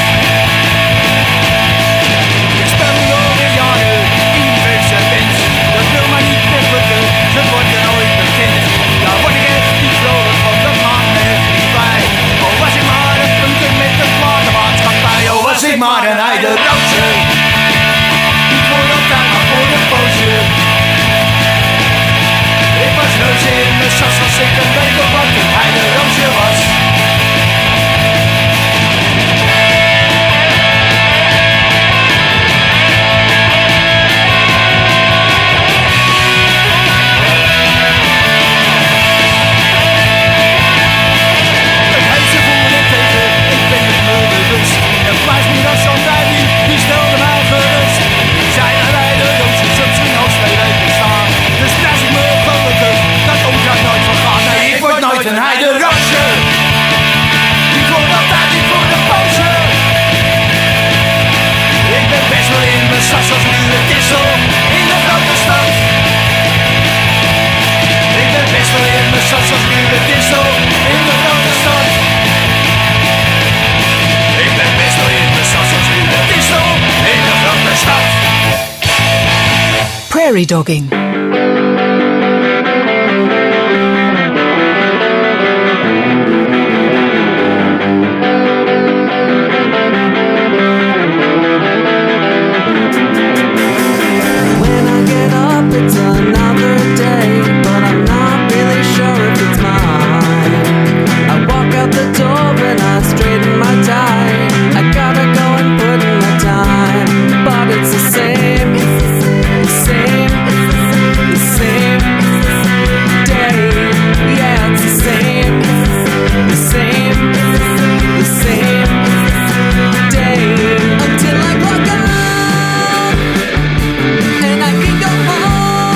Ik speel nu al weer jaren in deze band. Dat wil maar niet meer lukken, ze worden nooit bekend. Daar word ik echt niet vrolijk van, dat maakt me echt niet bij. Oh, was ik maar een puntje met de platenmaatschappij. Oh, was ik maar een heideroosje. Ik was reuze in mijn sas als ik een weet op wat een heideroosje was. Het heet ze voor en tegen, ik ben het me bewust. Het plaats niet als zo'n die, die prairie dogging. It's another day, but I'm not really sure if it's mine. I walk out the door and I straighten my tie. I gotta go and put in my time, but it's the same, the same, the same day. Yeah, it's the same, the same, the same day until I clock out and I can go home.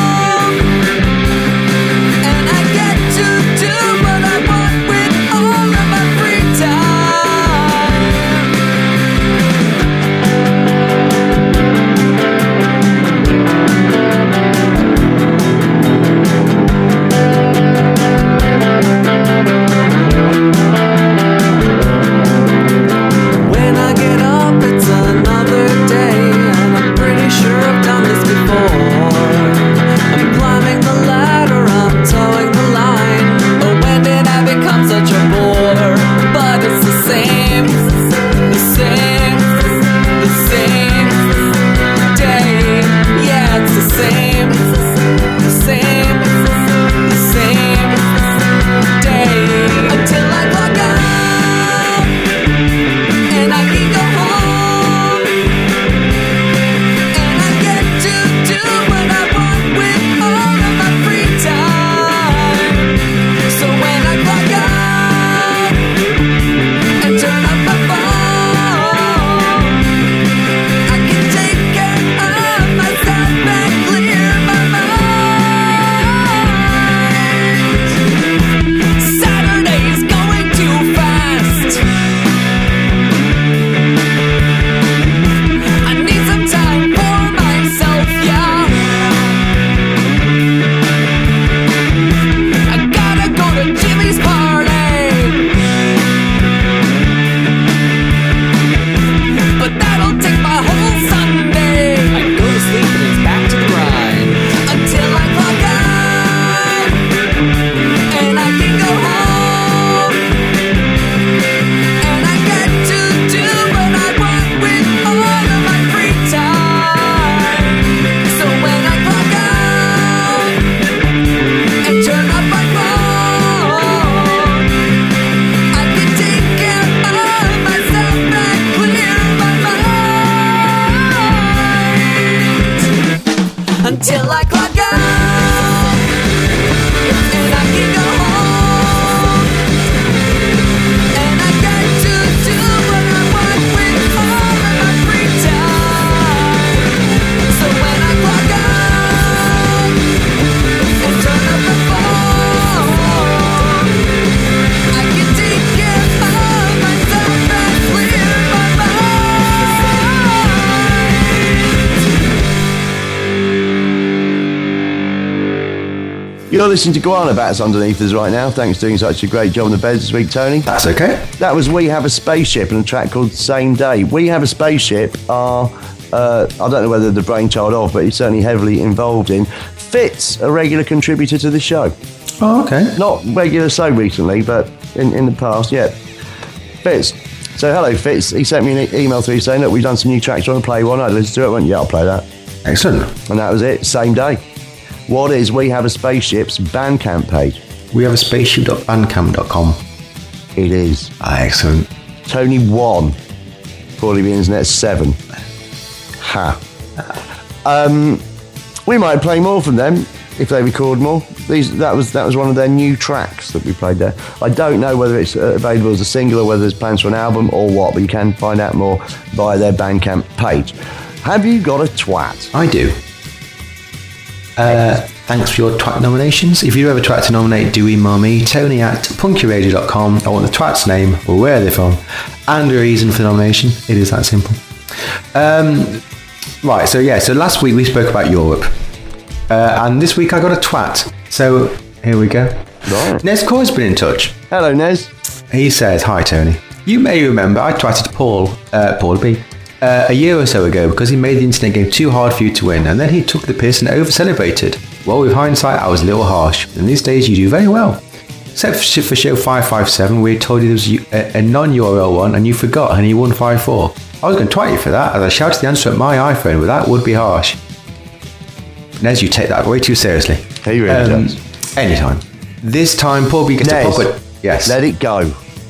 Until I clock out and I can go home and I get to do what I want with all of my free time. So when I clock out and turn up the phone, I can take care of myself and clear my mind. You're listening to Guana Bats underneath us right now. Thanks for doing such a great job on the beds this week, Tony. That's okay. That was We Have a Spaceship and a track called Same Day. We Have a Spaceship are, uh, I don't know whether the brainchild of, but he's certainly heavily involved in. Fitz, a regular contributor to the show. Oh, okay. Not regular so recently, but in, in the past, yeah. Fitz. So hello, Fitz. He sent me an e- email through saying, look, we've done some new tracks. Do you want to play one? I listened to it. I went, yeah, I'll play that. Excellent. And that was it. Same day. What is We Have a Spaceship's Bandcamp page? We have a spaceship dot bandcamp dot com. It is. Ah, excellent. Tony one. Paulie Beans Net seven. Ha. Um, we might play more from them if they record more. These that was that was one of their new tracks that we played there. I don't know whether it's uh, available as a single or whether there's plans for an album or what, but you can find out more via their Bandcamp page. Have you got a twat? I do. Uh, thanks for your twat nominations. If you have a twat to nominate, do email me, Tony at punky radio dot com. I want the twat's name, or where they're from, and a reason for the nomination. It is that simple. Um, right, so yeah, so last week we spoke about Europe. Uh, and this week I got a twat. So here we go. Right. Nez Coy's been in touch. Hello, Nez. He says, hi Tony. You may remember I twatted Paul, uh, Paul B. uh, a year or so ago because he made the internet game too hard for you to win, and then he took the piss and over-celebrated. Well, with hindsight, I was a little harsh, and these days you do very well. Except for show five five seven, where he told you there was a, a non-U R L one, and you forgot, and he won five four. I was going to twat you for that, as I shouted the answer at my iPhone, but that would be harsh. Nez, you take that way too seriously. He really um, does. Anytime. This time, Paul B gets Nez, a puppet. Yes. Let it go.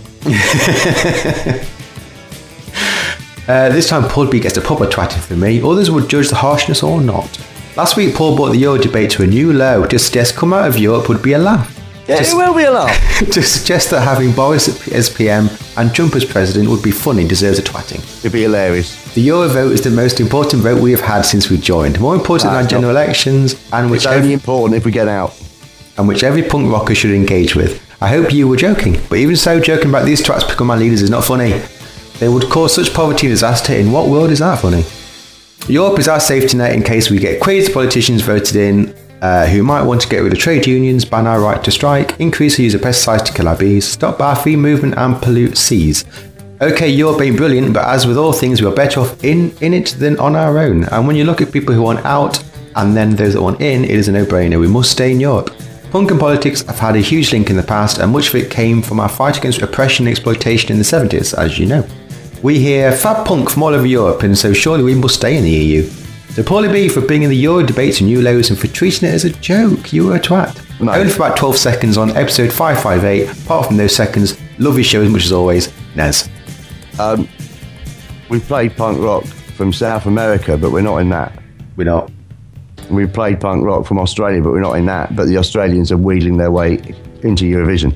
uh, this time, Paul B gets a puppet twatting for me. Others would judge the harshness or not. Last week, Paul brought the Euro debate to a new low to suggest come out of Europe would be a laugh. Yeah, Just- it will be a laugh. to suggest that having Boris as P M and Trump as president would be funny deserves a twatting. It'd be hilarious. The Euro vote is the most important vote we have had since we joined, more important Nah, than it's general not. elections, and which, It's only every, important if we get out. and which every punk rocker should engage with. I hope you were joking, but even so, joking about these twats become our leaders is not funny. They would cause such poverty and disaster. In what world is that funny? Europe is our safety net in case we get crazy politicians voted in uh, who might want to get rid of trade unions, ban our right to strike, increase the use of pesticides to kill our bees, stop our free movement and pollute seas. Okay, Europe ain't brilliant, but as with all things, we are better off in, in it than on our own. And when you look at people who want out and then those that want in, it is a no-brainer. We must stay in Europe. Punk and politics have had a huge link in the past, and much of it came from our fight against oppression and exploitation in the seventies, as you know. We hear fab punk from all over Europe, and so surely we must stay in the E U. So Paulie B for bringing the Euro debate to new lows and for treating it as a joke. You were a twat. No. Only for about twelve seconds on episode five five eight. Apart from those seconds, love your show as much as always. Nez. Um, we played punk rock from South America, but we're not in that. We're not. We played punk rock from Australia, but we're not in that. But the Australians are wheeling their way into Eurovision.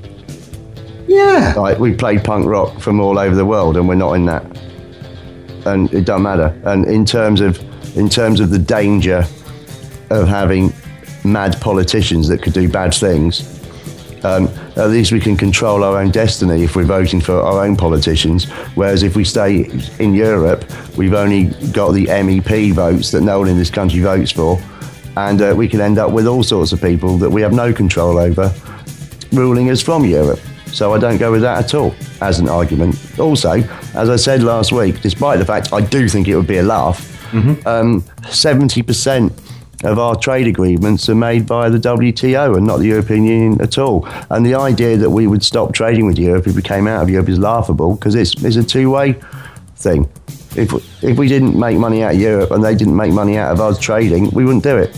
Yeah. Like, we played punk rock from all over the world, and we're not in that. And it doesn't matter. And in terms of in terms of the danger of having mad politicians that could do bad things, um, at least we can control our own destiny if we're voting for our own politicians. Whereas if we stay in Europe, we've only got the M E P votes that no one in this country votes for, and uh, we can end up with all sorts of people that we have no control over ruling us from Europe. So I don't go with that at all as an argument. Also, as I said last week, despite the fact I do think it would be a laugh, mm-hmm. um, seventy percent of our trade agreements are made by the W T O and not the European Union at all. And the idea that we would stop trading with Europe if we came out of Europe is laughable, because it's, it's a two-way thing. If, if we didn't make money out of Europe and they didn't make money out of us trading, we wouldn't do it.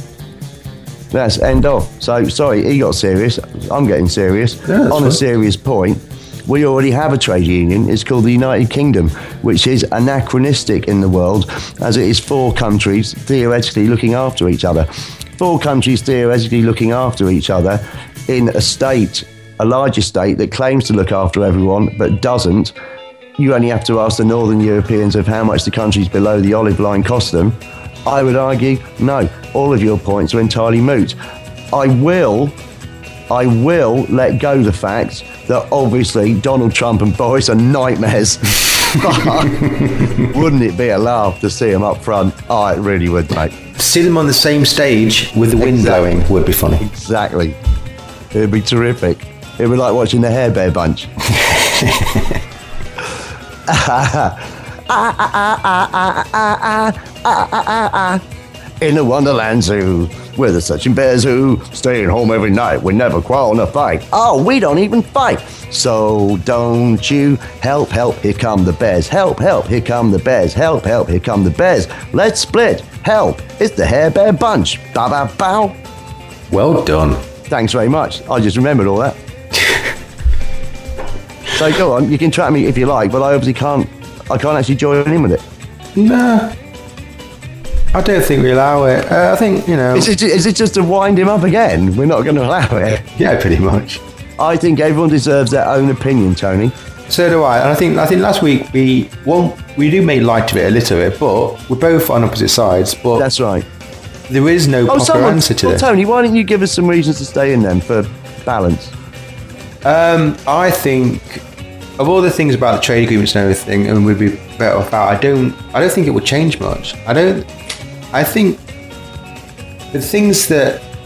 That's end of. So, sorry, he got serious. I'm getting serious. Yeah, that's On fine. a serious point, we already have a trade union. It's called the United Kingdom, which is anachronistic in the world, as it is four countries theoretically looking after each other. Four countries theoretically looking after each other in a state, a larger state that claims to look after everyone but doesn't. You only have to ask the Northern Europeans of how much the countries below the olive line cost them. I would argue, no, all of your points are entirely moot. I will, I will let go the fact that obviously Donald Trump and Boris are nightmares. Wouldn't it be a laugh to see them up front? Oh, it really would, mate. See them on the same stage with the wind Exactly. blowing would be funny. Exactly. It'd be terrific. It'd be like watching the Hair Bear Bunch. In the Wonderland Zoo, we're the Searching Bear Zoo, staying home every night. We never quarrel nor fight. Oh, we don't even fight. So don't you help, help, here come the bears. Help, help, here come the bears. Help, help, here come the bears. Let's split. Help, it's the Hair Bear Bunch. Bow, bow, bow. Well done. Thanks very much. I just remembered all that. So go on, you can track me if you like, but I obviously can't, I can't actually join in with it. Nah. I don't think we allow it. Uh, I think, you know... Is it, is it just to wind him up again? We're not going to allow it. Yeah, pretty much. I think everyone deserves their own opinion, Tony. So do I. And I think I think last week we well we do make light of it a little bit, but we're both on opposite sides. But That's right. there is no proper someone- answer to well, this. Tony, why don't you give us some reasons to stay in them for balance? Um, I think of all the things about the trade agreements and everything, and we'd be better off out. I don't. I don't think it would change much. I don't. I think the things that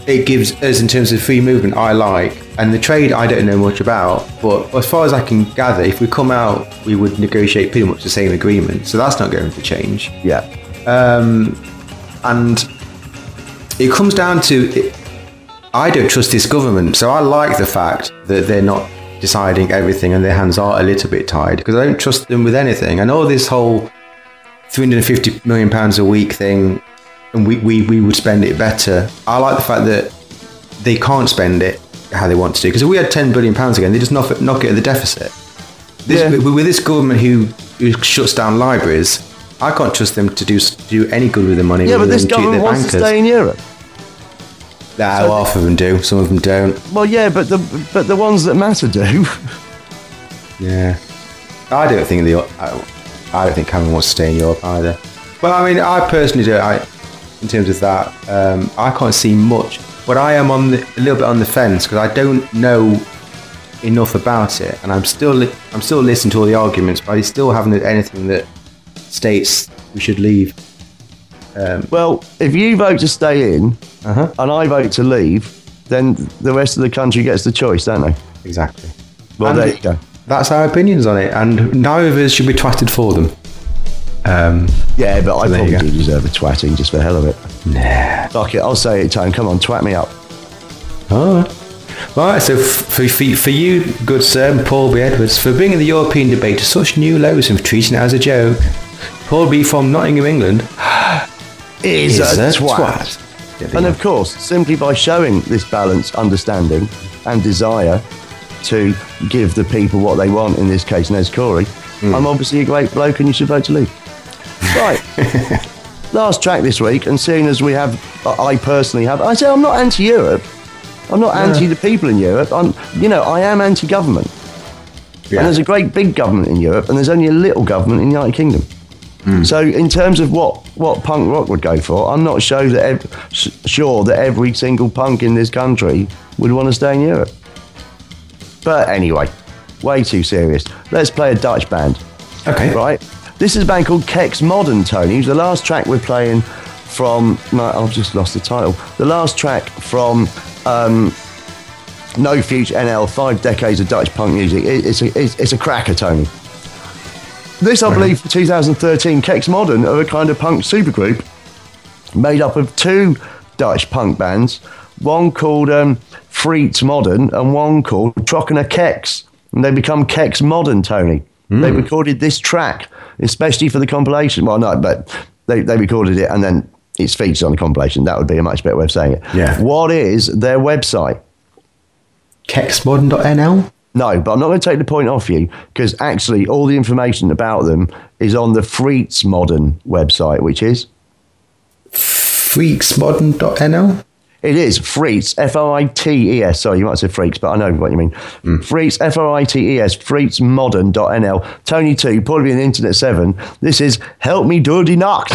it gives us in terms of free movement, I like. And the trade, I don't know much about. But as far as I can gather, if we come out, we would negotiate pretty much the same agreement. So that's not going to change. Yeah. Um, and it comes down to, it, I don't trust this government. So I like the fact that they're not deciding everything and their hands are a little bit tied, because I don't trust them with anything. I know this whole three hundred fifty million pounds a week thing, and we, we, we would spend it better. I like the fact that they can't spend it how they want to do, because if we had ten billion pounds again, they just knock it, knock it at the deficit. This, Yeah. with, with this government who, who shuts down libraries, I can't trust them to do do any good with the money. Yeah, but other this than cheat government their wants bankers. to stay in Europe. Nah, So half of them do, some of them don't. Well, yeah, but the but the ones that matter do. Yeah, I don't think the I, I don't think Cameron wants to stay in Europe either. Well, I mean, I personally do. I, in terms of that, um, I can't see much. But I am on the, a little bit on the fence because I don't know enough about it, and I'm still li- I'm still listening to all the arguments, but I still haven't heard anything that states we should leave. Um, Well, if you vote to stay in uh-huh. and I vote to leave, then the rest of the country gets the choice, don't they? Exactly. Well, And there you go. That's our opinions on it, and neither of us should be twatted for them. Um, Yeah, but I there you probably go. do deserve a twatting just for the hell of it. nah. Fuck it, I'll say it, Tone. Come on, twat me up. All right. Right, so f- for, for, for you, good sir, Paul B. Edwards, for bringing the European debate to such new lows and for treating it as a joke, Paul B. from Nottingham, England, Is, is a, a twat. twat. Yeah, there And you of course, simply by showing this balanced understanding and desire to give the people what they want, in this case, Nez Corey, Hmm. I'm obviously a great bloke and you should vote to leave. Right. Last track this week, and seeing as we have, I personally have, I say I'm not anti-Europe. I'm not anti the people in Europe. I'm, you know, I am anti-government. Yeah. And there's a great big government in Europe, and there's only a little government in the United Kingdom. Hmm. So, in terms of what, what punk rock would go for, I'm not sure that ev- s- sure that every single punk in this country would want to stay in Europe. But anyway, way too serious. Let's play a Dutch band. Okay. Right. This is a band called Kex Modern, Tony. The last track we're playing from... No, I've just lost the title. The last track from um, No Future N L, Five Decades of Dutch Punk Music. It, it's, a, it's, it's a cracker, Tony. This, I believe, for two thousand thirteen, Kex Modern are a kind of punk supergroup made up of two Dutch punk bands, one called um, Freets Modern and one called Trockene Kex. And they become Kex Modern, Tony. They recorded this track, especially for the compilation. Well, no, but they, they recorded it and then it's featured on the compilation. That would be a much better way of saying it. Yeah. What is their website? Kexmodern dot N L? No, but I'm not going to take the point off you, because actually all the information about them is on the Freets Modern website, which is... Freaksmodern dot N L? It is Freets, F O I T E S. Sorry, you might say Freaks, but I know what you mean. Mm. Freets, F O I T E S, freets modern dot N L. Tony two, probably an Internet seven. This is Help Me Door Die Nacht.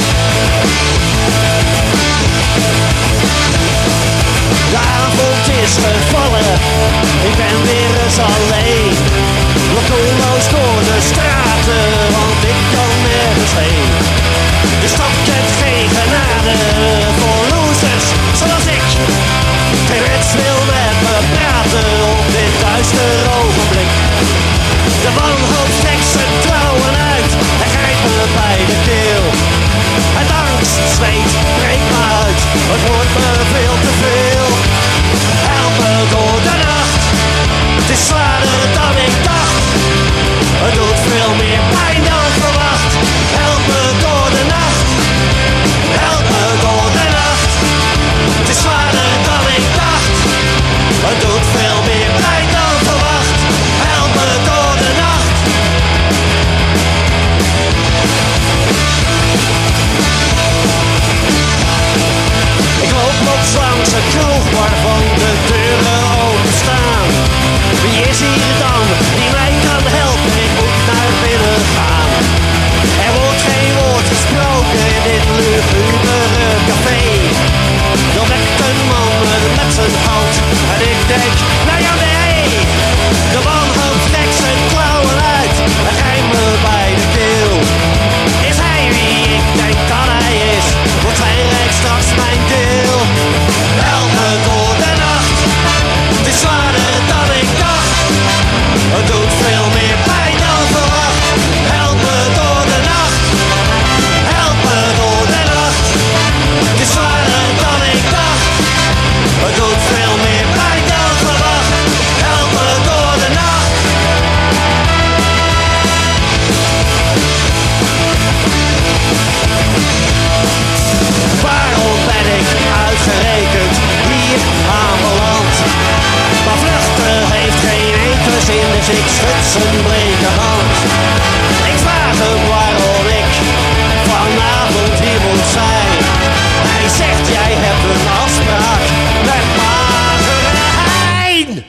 De avond is gevallen, ik ben weer eens alleen. Locomo's door de straten, want ik kan nergens heen. De stad kent geen genade voor losers zoals ik. Geen rits wil met me praten op dit duister ogenblik. De wanhoop trekt zijn klauwen uit en grijpt me bij de keel. Het angst, zweet, breekt me uit, het wordt me veel te veel. Help me door de nacht, het is zwaarder dan ik dacht. Het doet veel meer pijn dan verwacht. Help me door de nacht, help me door de nacht. Het is zwaarder dan ik dacht. Het doet veel meer pijn dan verwacht. Help me door de nacht. Ik loop op zijn bleke hand. Ik vraag hem waarom ik vanavond hier moet zijn. Hij zegt jij hebt een afspraak met Magere Hein.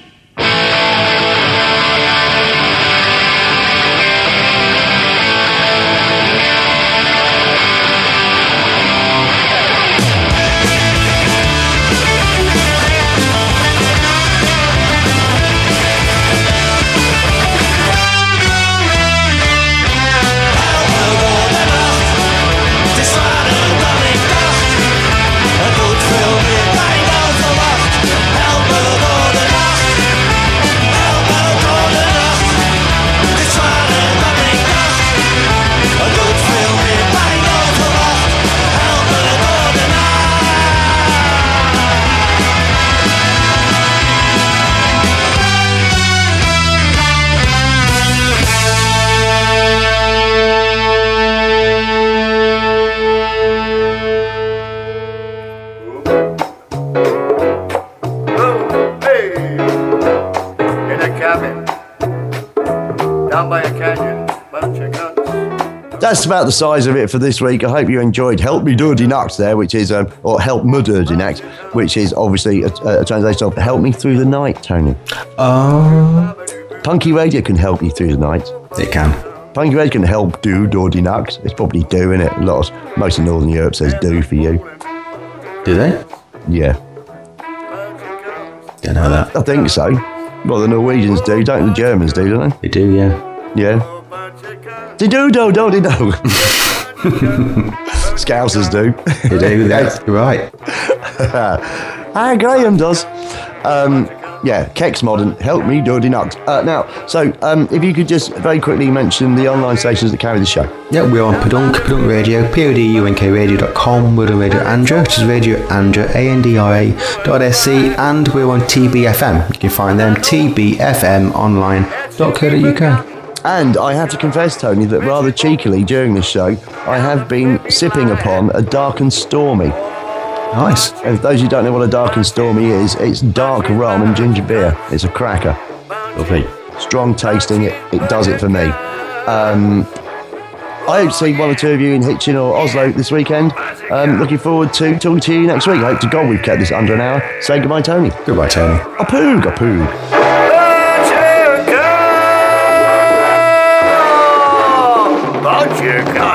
That's about the size of it for this week. I hope you enjoyed Help Me Dirty Nacht there, which is, um, or Help Me Dirty Nacht, which is obviously a, a translation of Help Me Through the Night, Tony. Oh. Punky Radio can help you through the night. It can. Punky Radio can help do Dirty Nacht. It's probably do, isn't it? A lot of, most of Northern Europe says do for you. Do they? Yeah. Don't know that. I think so. Well, the Norwegians do, don't the Germans do, don't they? They do, yeah. Yeah. They do, do, do, they do. Scousers do. They do, that's right. Ah, Graham does. Um, yeah, Kex Modern, Help Me Dirty Nacht. Uh, now, so um, if you could just very quickly mention the online stations that carry the show. Yeah, we're on Podunk, Podunk Radio, P O D U N K radio dot com, we're on Radio Andra, which is Radio Andra, A N D R A dot S C, and we're on T B F M. You can find them, T B F M online dot co dot U K. And I have to confess, Tony, that rather cheekily during this show, I have been sipping upon a Dark and Stormy. Nice. And for those who don't know what a Dark and Stormy is, it's dark rum and ginger beer. It's a cracker. Lovely. Strong tasting, it, it does it for me. Um, I hope to see one or two of you in Hitchin or Oslo this weekend. Um, looking forward to talking to you next week. I hope to God we've kept this under an hour. Say goodbye, Tony. Goodbye, Tony. A poog, a poog. But you got